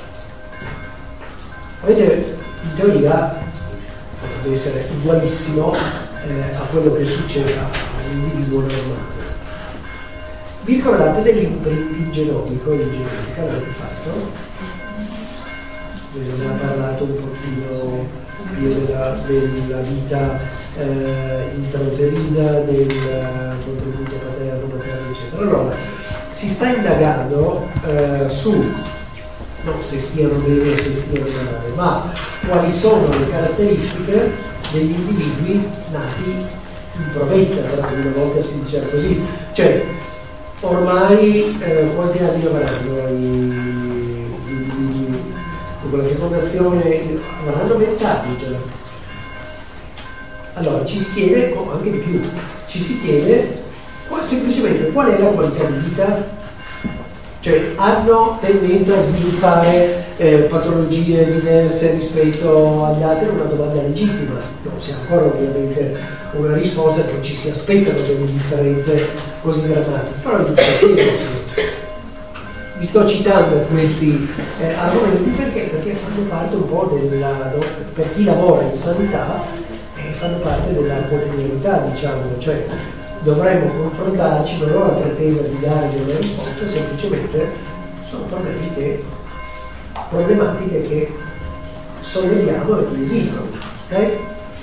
Avete in teoria deve essere ugualissimo a quello che succede all'individuo normale. Vi ricordate dell'imprinting genomico in genetica? L'avete fatto? Ve ne ha parlato un pochino più della vita intrauterina, del contributo paterno, materno, eccetera. Allora, si sta indagando su non se stiano bene o se stiano male, ma quali sono le caratteristiche degli individui nati in provetta, una volta si diceva così. Cioè, ormai quanti anni avranno gli individui con la fecondazione? Avranno 20 anni già. Allora ci si chiede, anche di più, ci si chiede semplicemente qual è la qualità di vita. Cioè hanno tendenza a sviluppare patologie diverse rispetto agli altri. È una domanda legittima, non si ha ancora ovviamente una risposta, non ci si aspettano delle differenze così drammatiche, però è giusto chiedersi. Vi sto citando questi argomenti perché fanno parte un po' per chi lavora in sanità, fanno parte della quotidianità, diciamo, cioè dovremmo confrontarci, non ho la pretesa di dare delle risposte, semplicemente sono problematiche che solleviamo e che esistono. Okay?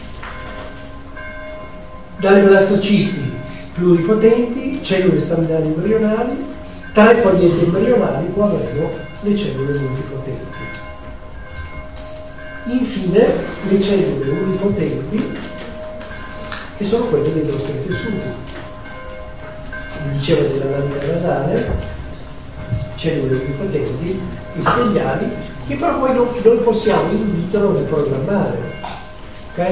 Dalle blastocisti pluripotenti, cellule staminali embrionali, 3 fogliette embrionali, qua avremo le cellule multipotenti. Infine le cellule unipotenti, che sono quelle dei nostri tessuti. Vi dicevo della lamina basale, cellule unipotenti, epiteliali, che però poi noi possiamo in vitro riprogrammare. Ok?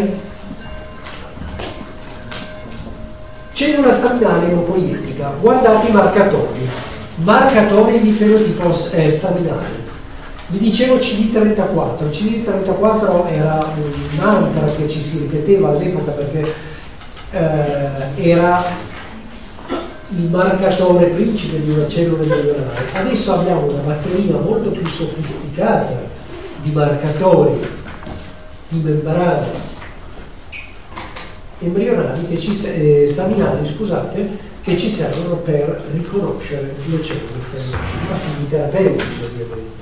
Cellula staminale emopoietica, guardate i marcatori di fenotipo staminale. Vi dicevo CD34, CD34 era un mantra che ci si ripeteva all'epoca perché era il marcatore principe di una cellula embrionale. Adesso abbiamo una batteria molto più sofisticata di marcatori di membrana embrionali staminali, scusate, che ci servono per riconoscere le cellule staminali a fini terapeutici, ovviamente.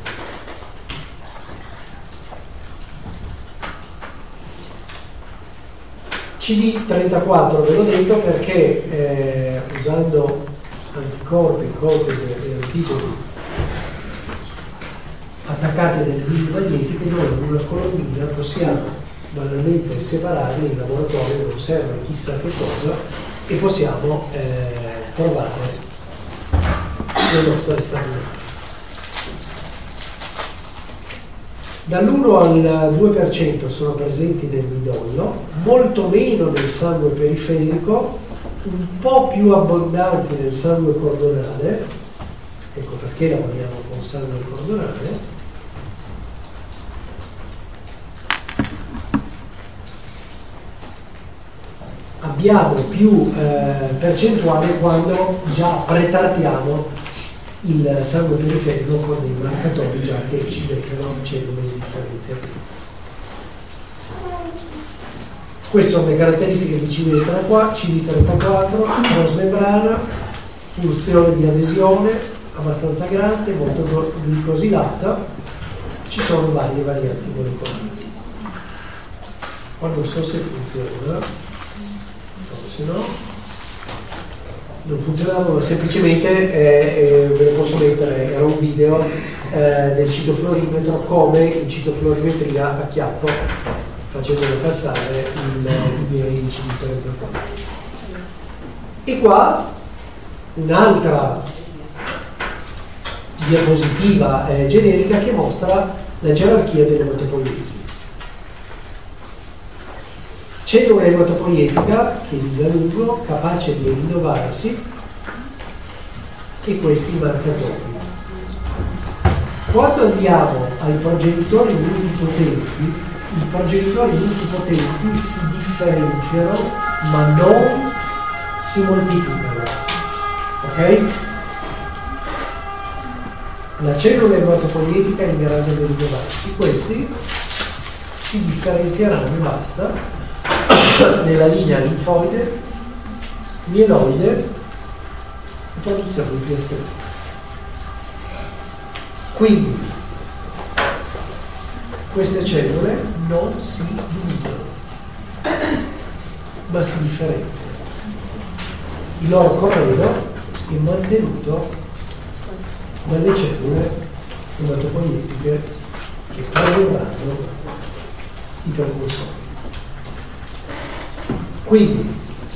CD34 ve l'ho detto perché usando anticorpi, ipotesi e antigeni attaccati a delle linee magnetiche, noi in una colombina possiamo banalmente separarle in laboratorio, non serve chissà che cosa, e possiamo trovare le nostre staminali. Dall'1 al 2% sono presenti nel midollo, molto meno nel sangue periferico, un po' più abbondanti nel sangue cordonale. Ecco perché lavoriamo con sangue cordonale. Abbiamo più percentuale quando già pretrattiamo il sangue periferico con dei marcatori già che ci mettono cellule differenziative. Queste sono le caratteristiche di CD34, trasmembrana, funzione di adesione abbastanza grande, molto glicosilata, ci sono varie varianti molecolari. Qua non so se funziona, se no non funzionava, ma semplicemente ve lo posso mettere, era un video del citofluorimetro, come in citofluorimetria a chiappo facendolo passare i miei CD34. E qua un'altra diapositiva generica che mostra la gerarchia delle metopoiesi. Cellula ematopoietica che vive a lungo, capace di rinnovarsi, e questi marcatori. Quando andiamo ai progenitori multipotenti, i progenitori multipotenti si differenziano ma non si moltiplicano. Ok? La cellula ematopoietica è in grado di rinnovarsi, questi si differenzieranno e basta nella linea linfoide, mieloide e produzione di piastrella. Quindi queste cellule non si dividono, ma si differenziano. Il loro corredo è mantenuto dalle cellule ematopoietiche che produrranno i precursori. Quindi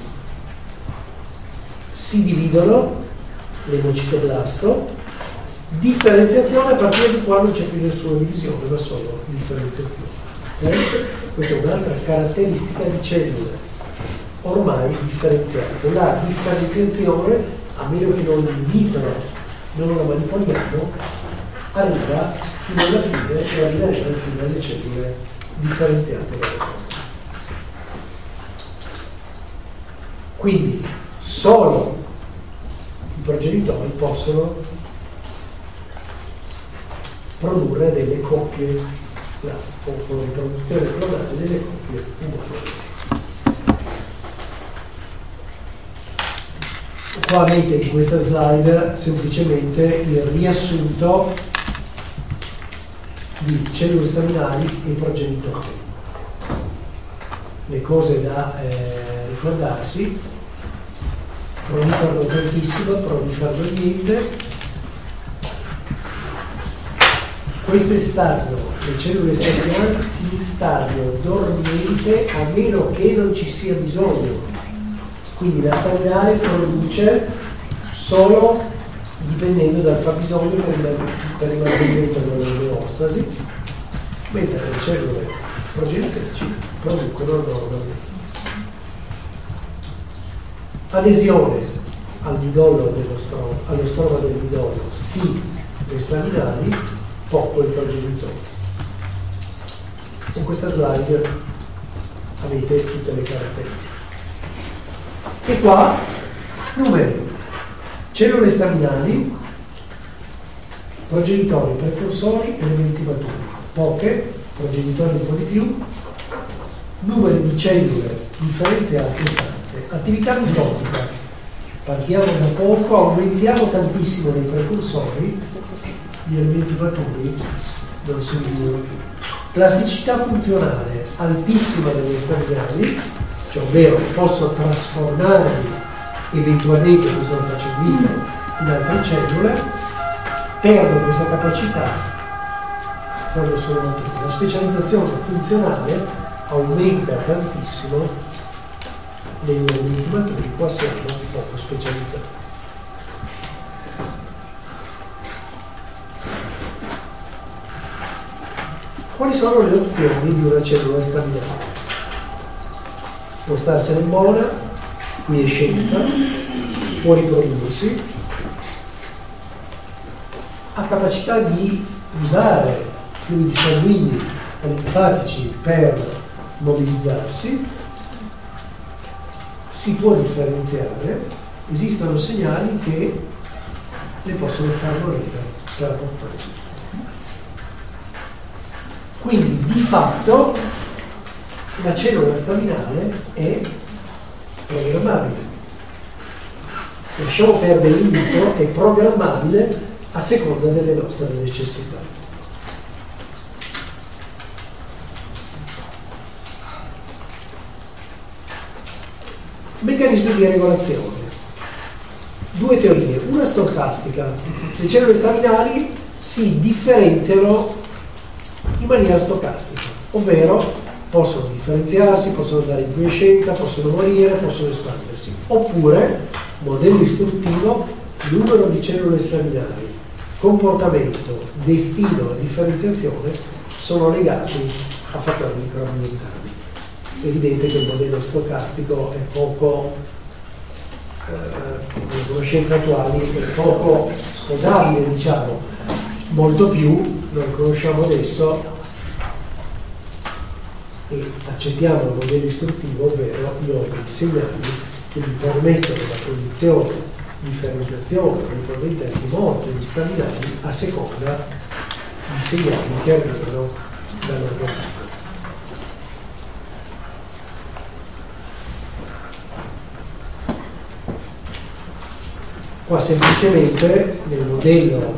si dividono l'emocitoblasto, differenziazione a partire di qua non c'è più nessuna divisione, ma solo differenziazione. Okay? Questa è un'altra caratteristica di cellule ormai differenziate. La differenziazione, a meno che non l'invitano, non la manipoliamo, arriva fino alla fine e arriveremo alla fine alle cellule differenziate. Quindi solo i progenitori possono produrre delle coppie, o con riproduzione clonale delle coppie umane. Qua avete in questa slide semplicemente il riassunto di cellule staminali e progenitori. Le cose da ricordarsi: proliferano tantissimo, proliferano niente. Queste stanno, le cellule staminali, in stadio dormiente a meno che non ci sia bisogno. Quindi la staminale produce solo dipendendo dal fabbisogno per il mantenimento dell'omeostasi, mentre le cellule progenitrici producono normalmente. Adesione al midollo allo stroma del midollo, sì, le staminali, poco il progenitore. Con questa slide avete tutte le caratteristiche. E qua, numeri: cellule staminali, progenitori, precursori, elementi maturi, poche, progenitori un po' di più, numeri di cellule differenziate e tante. Attività mitotica: partiamo da poco, aumentiamo tantissimo dei precursori, gli elementi maturi non si migliorano più. Plasticità funzionale altissima delle staminali, cioè ovvero posso trasformarli eventualmente, questo lo faccio in vivo, in altre cellule, perdo questa capacità quando sono maturi. La specializzazione funzionale aumenta tantissimo negli elementi maturi, qua siamo poco specializzati. Quali sono le opzioni di una cellula staminale? Può starsene buona, quiescenza, può riprodursi, ha capacità di usare fluidi sanguigni e linfatici per mobilizzarsi, si può differenziare, esistono segnali che le possono far morire per apportare. Quindi di fatto la cellula staminale è programmabile. Lasciamo perdere il mito, è programmabile a seconda delle nostre necessità. Meccanismi di regolazione. Due teorie, una stocastica. Le cellule staminali si differenziano in maniera stocastica, ovvero possono differenziarsi, possono andare in quiescenza, possono morire, possono espandersi. Oppure, modello istruttivo, numero di cellule staminali, comportamento, destino e differenziazione sono legati a fattori microambientali. evidente che il modello stocastico è poco, con le conoscenze attuali, è poco sposabile, diciamo. Molto più noi conosciamo adesso e accettiamo il modello istruttivo, ovvero i nuovi segnali che mi permettono la produzione, differenziazione dei probabilità di morte degli staminali a seconda di segnali che arrivano dall'organismo. Qua semplicemente nel modello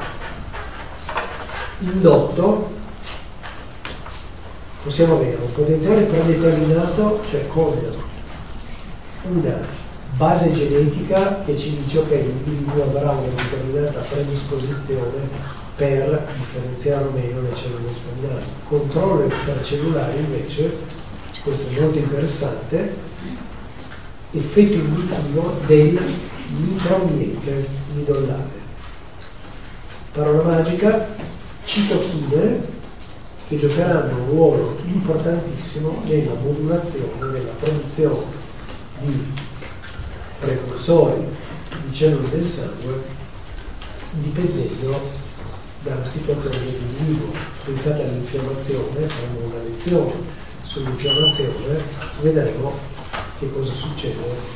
indotto possiamo avere un potenziale predeterminato, cioè con una base genetica che ci dice ok, l'individuo avrà una determinata predisposizione per differenziare o meno le cellule staminali. Controllo extracellulare invece, questo è molto interessante, effetto induttivo del microambiente midollare. Parola magica, citochine che giocheranno un ruolo importantissimo nella modulazione della produzione di precursori di cellule del sangue dipendendo dalla situazione dell'individuo. Pensate all'infiammazione, faremo una lezione sull'infiammazione, vedremo che cosa succede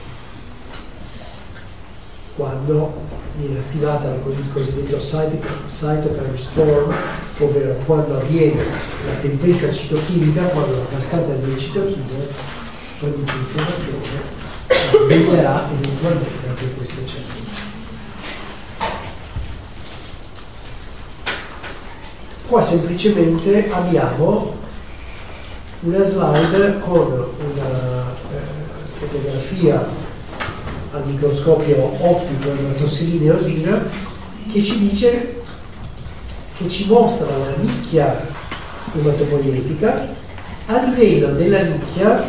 quando viene attivata il cosiddetto cytokine storm, ovvero quando avviene la tempesta citochimica, quando la cascata delle citochine produce inflammazione, svelerà eventualmente anche queste cellule. Qua semplicemente abbiamo una slide con una fotografia al microscopio ottico della tossilina eosina che ci dice, che ci mostra la nicchia ematopoietica. A livello della nicchia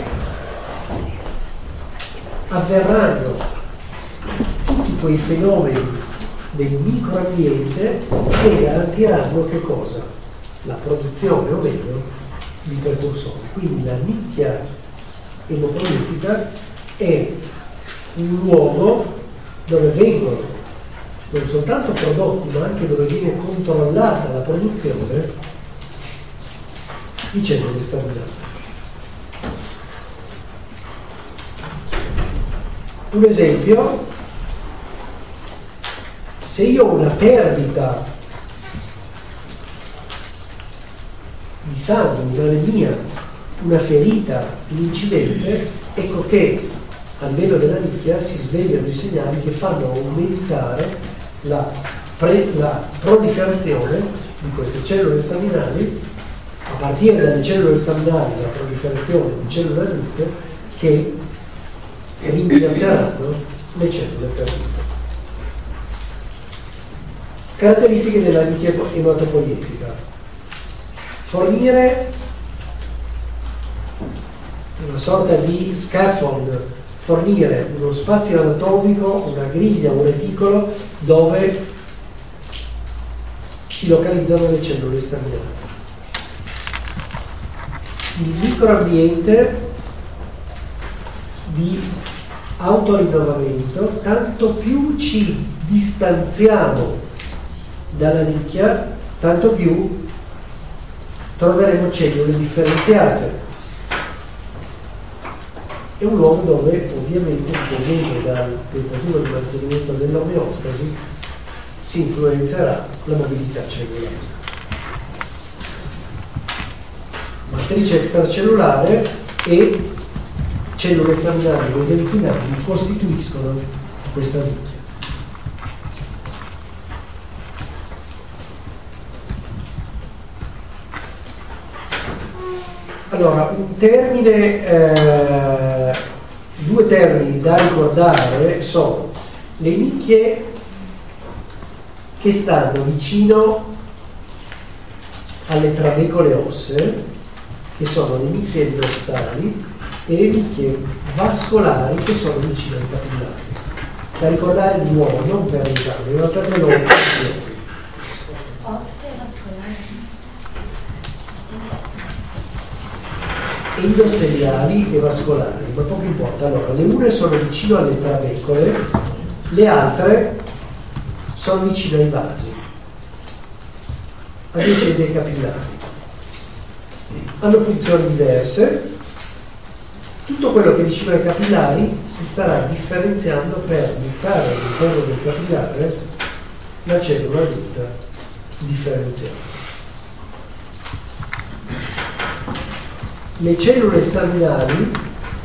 avverranno tutti quei fenomeni del microambiente che garantiranno che cosa? La produzione o meno di precursori. Quindi la nicchia ematopoietica è un luogo dove vengono non soltanto prodotti ma anche dove viene controllata la produzione di cellule staminali. Un esempio: se io ho una perdita di sangue, un'anemia, una ferita, un incidente, ecco che a livello della nicchia si svegliano i segnali che fanno aumentare la proliferazione di queste cellule staminali, a partire dalle cellule staminali, la proliferazione di cellule adultee che rimpiazzeranno le cellule perdute. Caratteristiche della nicchia ematopoietica: fornire una sorta di scaffold, fornire uno spazio anatomico, una griglia, un reticolo dove si localizzano le cellule staminali. Il microambiente di autorinnovamento: tanto più ci distanziamo dalla nicchia, tanto più troveremo cellule differenziate. È un luogo dove ovviamente, dipendendo dal tentativo di mantenimento dell'omeostasi, si influenzerà la mobilità cellulare. Matrice extracellulare e cellule staminali mesenchinali costituiscono questa nicchia. Allora, due termini da ricordare sono le nicchie che stanno vicino alle trabecole ossee, che sono le nicchie endostali, e le nicchie vascolari, che sono vicino ai capillari. Da ricordare di nuovo, non per l'esame, ma per le loro funzioni. Ossee vascolari. endoteliali e vascolari, ma poco importa. Allora, le une sono vicino alle trabecole, le altre sono vicino ai vasi, invece dei capillari. Hanno funzioni diverse. Tutto quello che è vicino ai capillari si starà differenziando per buttare all'interno del capillare la cellula adulta differenziata. Le cellule staminali,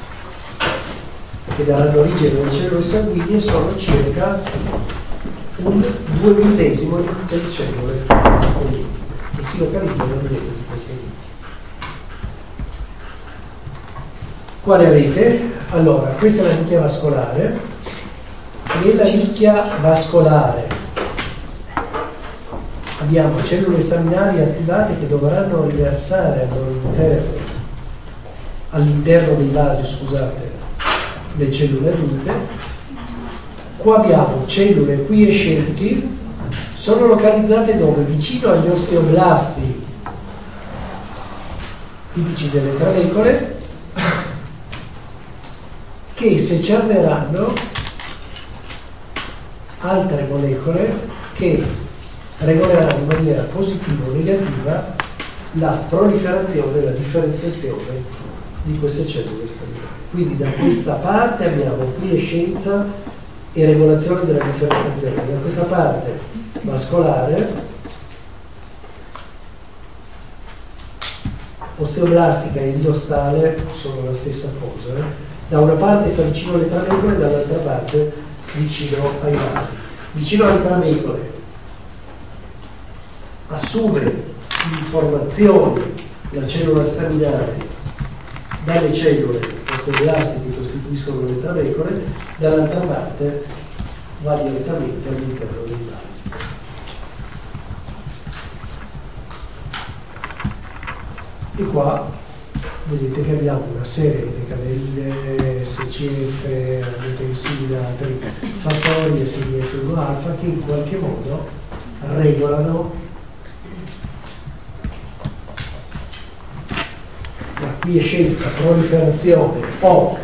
che daranno origine alle cellule sanguigne, sono circa un 2/1000 di tutte le cellule che si localizzano dentro di queste unità. Quale avete? Allora, questa è la nicchia vascolare. Nella nicchia vascolare abbiamo cellule staminali attivate che dovranno riversare all'interno dei vasi, scusate, le cellule adulte. Qua abbiamo cellule quiescenti, sono localizzate dove? Vicino agli osteoblasti tipici delle trabecole, che secerneranno altre molecole che regoleranno in maniera positiva o negativa la proliferazione e la differenziazione di queste cellule staminali. Quindi da questa parte abbiamo quiescenza e regolazione della differenziazione, da questa parte vascolare, osteoblastica e endostale sono la stessa cosa. Da una parte sta vicino alle trabecole, dall'altra parte vicino ai vasi. Vicino alle trabecole assume informazioni la cellula staminale dalle cellule osteoblastiche che costituiscono le trabecole, dall'altra parte va direttamente all'interno dei vasi. E qua vedete che abbiamo una serie di cadelle, SCF, angiotensina, altri fattori, SDF1-alfa, che in qualche modo regolano la quiescenza, proliferazione o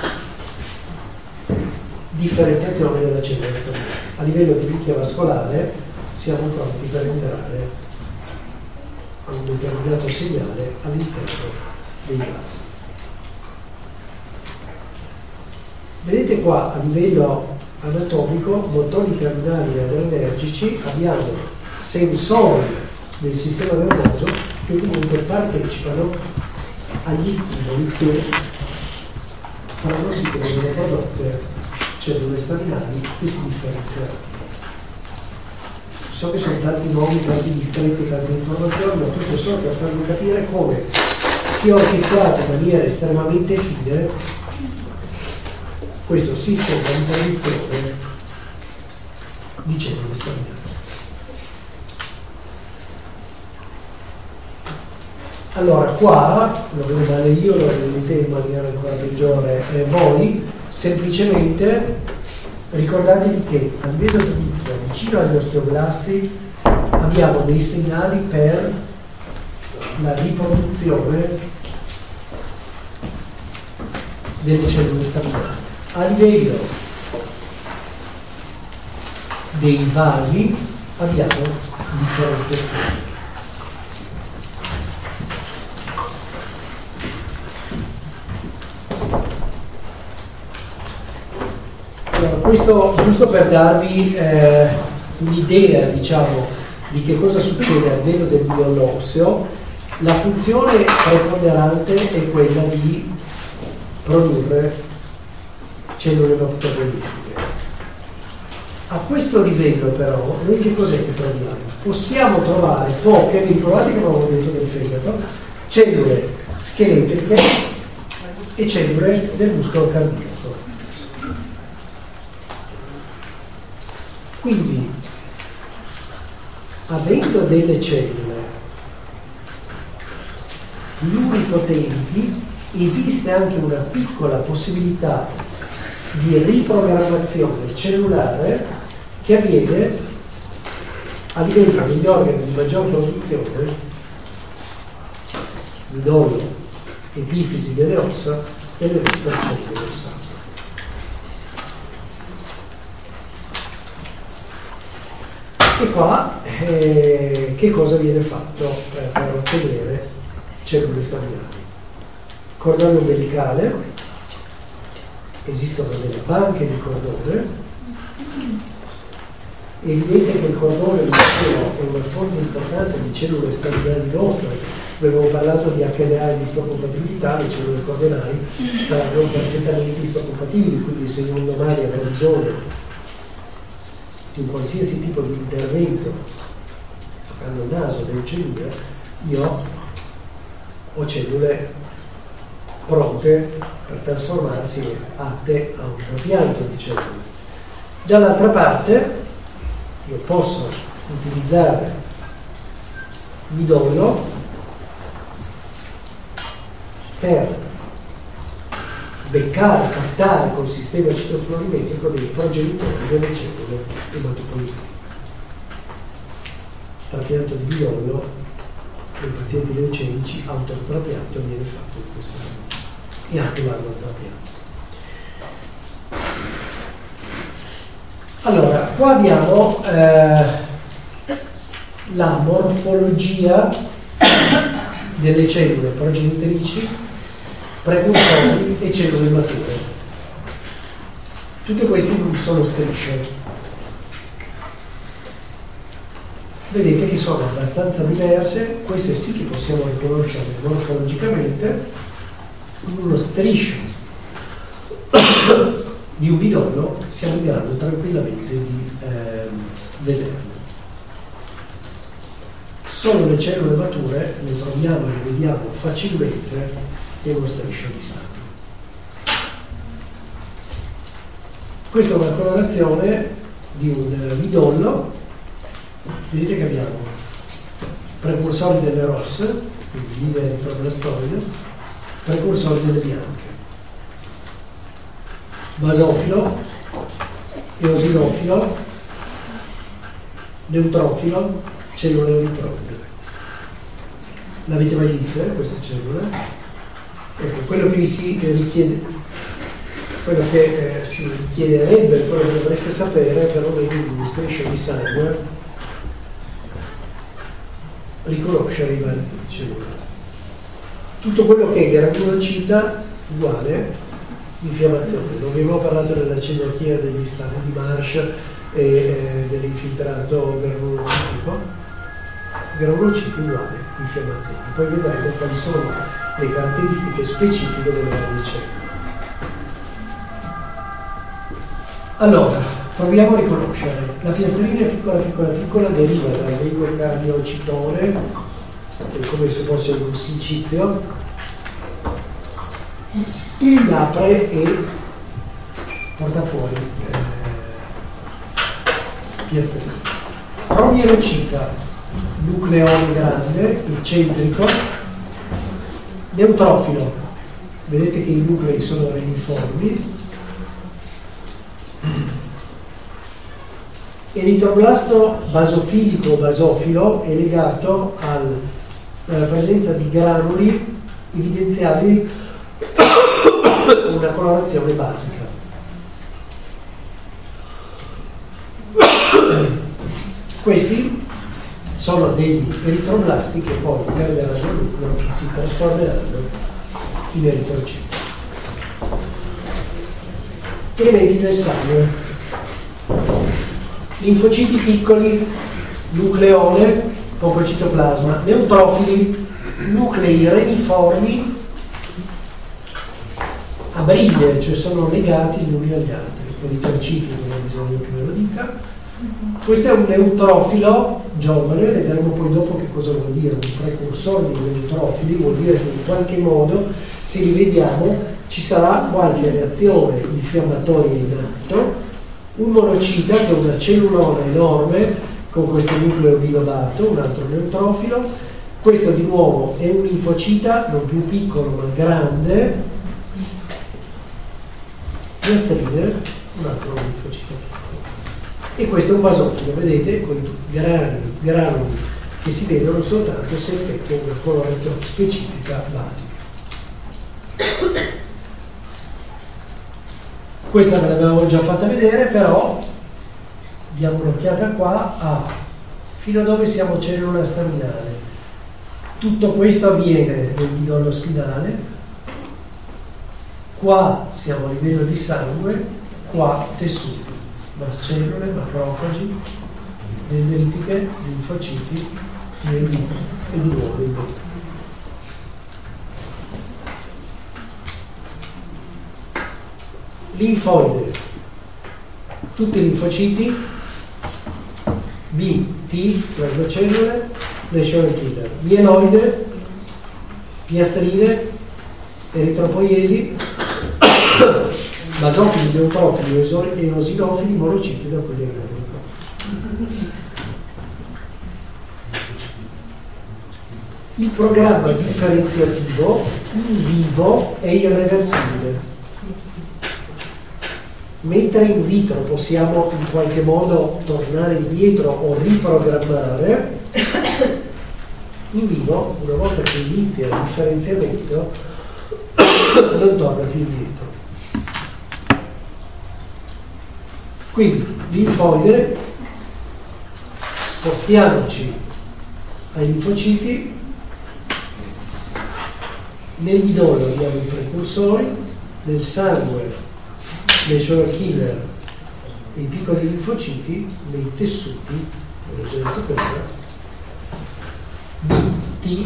differenziazione della cellula staminale. A livello di nicchia vascolare siamo pronti per entrare a un determinato segnale all'interno dei vasi. Vedete qua a livello anatomico, motori terminali ed adrenergici, abbiamo sensori del sistema nervoso che comunque partecipano agli stimoli che faranno sì che vengano prodotte cellule staminali che si differenzeranno. So che sono tanti nomi, tanti distretti, tante informazioni, ma questo è solo per farvi capire come si è orchestrato in maniera estremamente fine questo sistema di produzione di cellule staminali. Allora, qua, lo devo dare io, lo vedete in maniera ancora peggiore voi, semplicemente ricordatevi che a livello di nicchia, vicino agli osteoblasti, abbiamo dei segnali per la riproduzione delle cellule staminali. A livello dei vasi abbiamo differenziazione. Allora, questo giusto per darvi un'idea, diciamo, di che cosa succede a livello del midollo osseo. La funzione preponderante è quella di produrre cellule ematopoietiche. A questo livello però noi che cos'è che troviamo? Possiamo trovare poche, vi ricordate che avevamo detto del fegato, cellule scheletriche e cellule del muscolo cardiaco. Quindi, avendo delle cellule pluripotenti, esiste anche una piccola possibilità di riprogrammazione cellulare che avviene a livello degli organi di maggior produzione, midollo epifisi delle ossa e le distorsioni del sangue. E qua che cosa viene fatto per ottenere cellule staminali? Cordone ombelicale, esistono delle banche di cordone. È evidente che il cordone è una fonte importante di cellule staminali nostre. Avevo parlato di HLA e di istocompatibilità, le cellule cordonali saranno perfettamente istocompatibili, quindi se io un domani avrò bisogno di un qualsiasi tipo di intervento toccando il naso, le uccellure, io ho cellule pronte per trasformarsi atte a un trapianto di cellule. Dall'altra parte io posso utilizzare midollo per beccare, captare col sistema citofluorimetrico dei progenitori delle cellule ematopoietiche. Trapianto di midollo nei pazienti leucemici, autotrapianto viene fatto in questo modo e anche l'allotrapianto. Allora, qua abbiamo la morfologia delle cellule progenitrici, precursori e cellule mature. Tutte queste sono strisce. Vedete che sono abbastanza diverse, queste sì che possiamo riconoscere morfologicamente. Uno striscio di un midollo siamo in grado tranquillamente di vederlo. Solo le cellule mature le troviamo e le vediamo facilmente in uno striscio di sangue. Questa è una colorazione di un midollo. Vedete che abbiamo precursori delle rosse, quindi linee eritroblastoide, precursori delle bianche, basofilo, eosinofilo, neutrofilo, cellule eritroide. L'avete mai viste queste cellule? Ecco, quello che si richiede, quello che si richiederebbe, quello che dovreste sapere, perlomeno in uno striscio di sangue, riconoscere i vari tipi di cellule. Tutto quello che è granulocita uguale infiammazione. Non abbiamo parlato della celiachia, degli stati di Marsh e dell'infiltrato granulocitico. Granulocito uguale infiammazione. Poi vedremo quali sono le caratteristiche specifiche delle varie cellule. Allora, proviamo a riconoscere. La piastrina piccola piccola piccola deriva dal megacardiocitone, che è come se fosse un sincizio, si apre e porta fuori piastrina. Promielocita, nucleone grande, eccentrico, neutrofilo, vedete che i nuclei sono reniformi, eritroblasto basofilico o basofilo è legato alla presenza di granuli evidenziabili con una colorazione basica. Questi sono degli eritroblasti che poi perderanno il nucleo e si trasformeranno in eritrociti. Elementi del sangue. Linfociti piccoli, nucleone, fococitoplasma, neutrofili, nuclei reniformi a briglie, cioè sono legati gli uni agli altri. Eritrociti, non ho bisogno che me lo dica. Questo è un neutrofilo giovane, vedremo poi dopo che cosa vuol dire. Un precursore di neutrofili vuol dire che in qualche modo, se li vediamo, ci sarà qualche reazione infiammatoria in atto. Un monocita, che è una cellulona enorme con questo nucleo bilobato, un altro neutrofilo. Questo di nuovo è un linfocita, non più piccolo ma grande, piastrine, un altro linfocita piccolo. E questo è un basofilo, vedete, con granuli che si vedono soltanto se effettua una colorazione specifica basica. Questa ve l'avevo già fatta vedere, però diamo un'occhiata qua a fino a dove siamo cellula staminale. Tutto questo avviene nel midollo spinale, qua siamo a livello di sangue, qua tessuti, mascellule, macrofagi, dendritiche, linfociti, mieliti e di nuovo il vetro. Linfoide, tutti i linfociti, B, T, plasmacellule, natural killer, mieloide, piastrine, eritropoiesi, basofili, neutrofili e eosinofili, monociti da quelli agremico. Il programma differenziativo in vivo è irreversibile. Mentre in vitro possiamo in qualche modo tornare indietro o riprogrammare, in vivo, una volta che inizia il differenziamento, non torna più indietro. Quindi, linfoide, spostiamoci ai linfociti, nel midollo abbiamo i precursori, nel sangue natural killer e i piccoli linfociti, nei tessuti, come ho già detto prima, B, T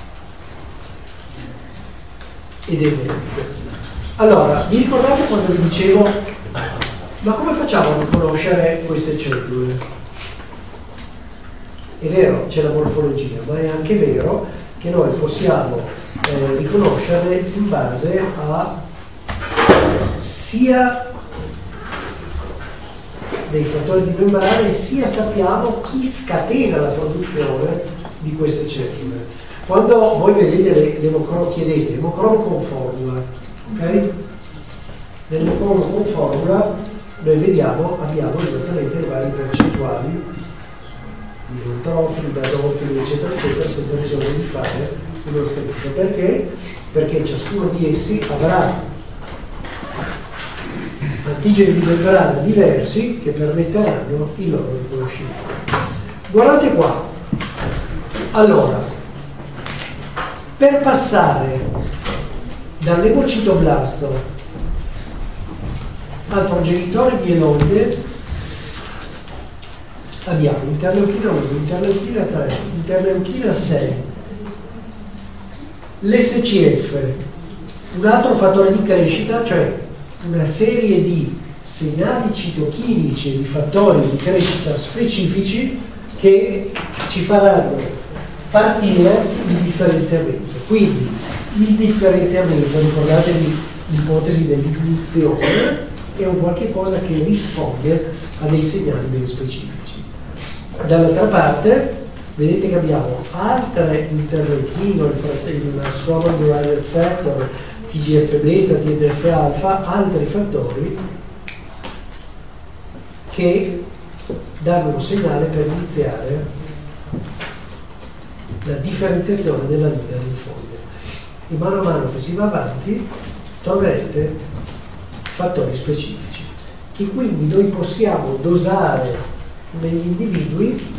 ed dendritiche. Allora, vi ricordate quando vi dicevo, ma come facciamo a riconoscere queste cellule? È vero, c'è la morfologia, ma è anche vero che noi possiamo riconoscerle in base a sia dei fattori di membrana, sia sappiamo chi scatena la produzione di queste cellule. Quando voi vedete chiedete l'emocromo con formula, ok? Nell'emocromo con formula noi abbiamo esattamente le varie percentuali di neutrofili, basofili, eccetera, eccetera, senza bisogno di fare uno striscio. Perché? Perché ciascuno di essi avrà antigeni di membrana diversi che permetteranno il loro riconoscimento. Guardate qua. Allora, per passare dall'emocitoblasto al progenitore mieloide abbiamo interleuchina 1, interleuchina 3, interleuchina 6, l'SCF, un altro fattore di crescita, cioè una serie di segnali citochinici e di fattori di crescita specifici che ci faranno partire il differenziamento. Quindi il differenziamento, ricordatevi l'ipotesi dell'induzione, è un qualche cosa che risponde a dei segnali ben specifici. Dall'altra parte vedete che abbiamo altre interleuchine, il Stromal Derived Factor, TGF beta, TNF alfa, altri fattori che danno un segnale per iniziare la differenziazione della linea linfoide. E mano a mano che si va avanti troverete fattori specifici che quindi noi possiamo dosare negli individui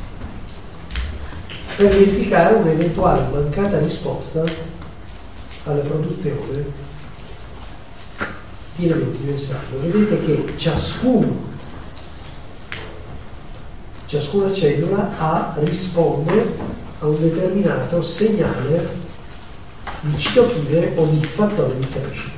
per verificare un'eventuale mancata risposta alla produzione di elementi del sangue. Vedete che ciascuna cellula risponde a un determinato segnale di citochine o di fattori di crescita.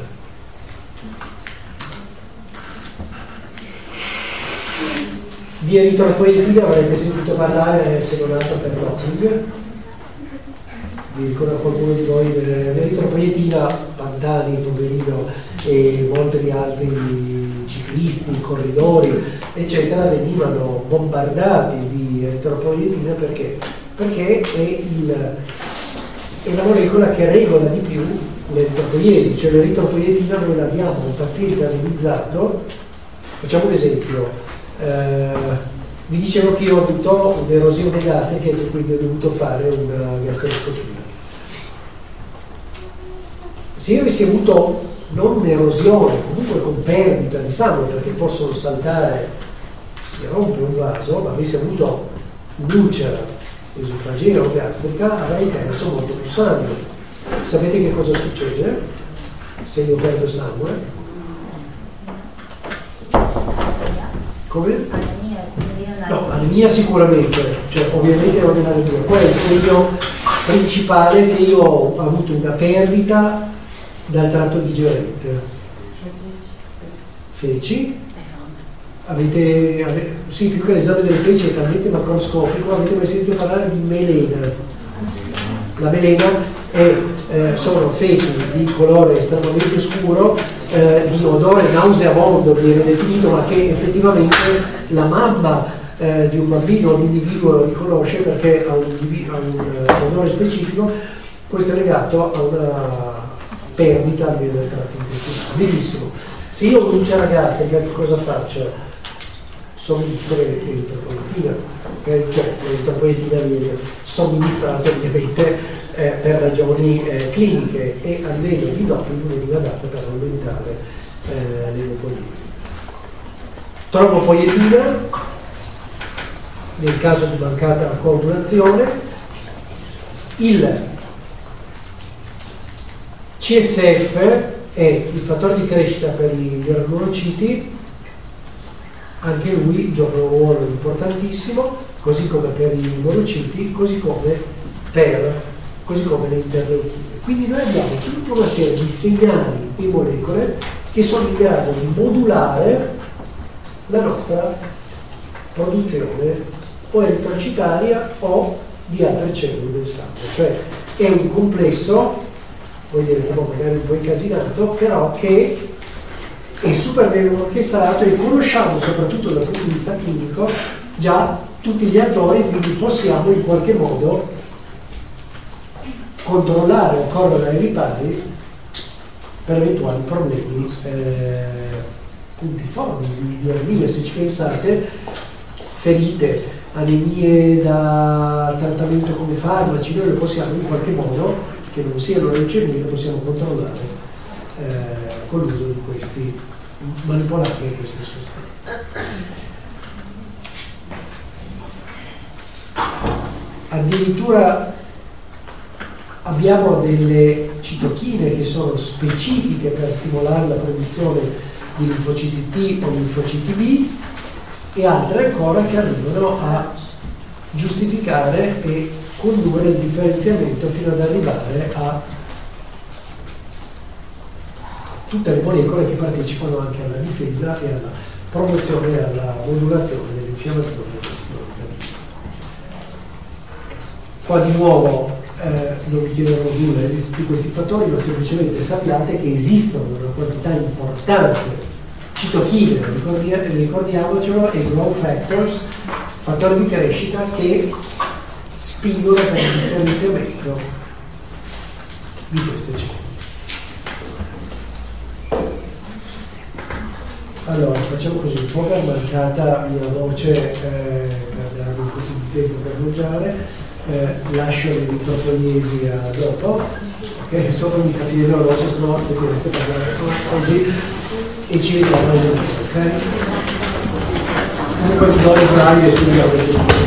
Di eritropoietina avrete sentito parlare, se non altro per doping. Vi ricorda qualcuno di voi dell'eritropoietina? Pantani, poverino, e molti di ciclisti, corridori, eccetera, venivano bombardati di eritropoietina perché è la molecola che regola di più l'eritropoiesi, cioè l'eritropoietina noi l'abbiamo un paziente anemizzato. Facciamo un esempio. Vi dicevo che io ho avuto un'erosione gastrica e quindi ho dovuto fare una gastroscopia. se io avessi avuto non un'erosione, comunque con perdita di sangue, perché possono saltare, si rompe un vaso, ma avessi avuto un'ulcera esofagea o gastrica, avrei perso molto più sangue. Sapete che cosa succede se io perdo sangue? Come? No, anemia sicuramente, cioè ovviamente non è un'anemia. Qual è il segno principale? Che io ho avuto una perdita dal tratto digerente. Feci? Sì, più che l'esame delle feci è talmente macroscopico, avete mai sentito parlare di melena? La melena sono feci di colore estremamente scuro, di odore nauseabondo viene definito, ma che effettivamente la mamma di un bambino o di un individuo riconosce perché ha un odore specifico. Questo è legato a una perdita a livello del tratto intestinale. Benissimo. Se io ho un'ulcera gastrica, che cosa faccio? Somministrare l'eritropoietina, cioè l'eritropoietina viene somministrata ovviamente per ragioni cliniche, e a livello di doping veniva data per aumentare l'emopoietina. Trombopoietina nel caso di mancata coagulazione, il CSF è il fattore di crescita per i granulociti, anche lui gioca un ruolo importantissimo, così come per i monociti, così come le interleuchine. Quindi noi abbiamo tutta una serie di segnali e molecole che sono in grado di modulare la nostra produzione o eritrocitaria o di altre cellule del sangue. Cioè è un complesso, voi direte magari un po' incasinato, però che è super ben orchestrato, e conosciamo soprattutto dal punto di vista clinico già tutti gli attori, quindi possiamo in qualche modo controllare o correre ai ripari per eventuali problemi puntiformi di anemia. Se ci pensate, ferite, anemie da trattamento come farmaci, noi le possiamo in qualche modo, che non siano leucemie, le possiamo controllare con l'uso di questi, manipolati in queste sostanze. Addirittura abbiamo delle citochine che sono specifiche per stimolare la produzione di linfociti T o linfociti B, e altre ancora che arrivano a giustificare e condurre il differenziamento fino ad arrivare a tutte le molecole che partecipano anche alla difesa e alla promozione e alla modulazione dell'infiammazione del nostro organismo. Qua di nuovo non vi chiederò nulla di tutti questi fattori, ma semplicemente sappiate che esistono una quantità importante citochine, ricordiamocelo, e growth factors, fattori di crescita che spingono per il differenziamento di queste cellule. Allora, facciamo così, un po' per mancata mia voce, perderanno un po' di tempo per mangiare, lascio l'eritropoiesi a dopo, ok? Sopra mi sta finendo la voce, se no se ti parlare così, e ci vediamo in ok? Comunque vi do le slide e ci vediamo.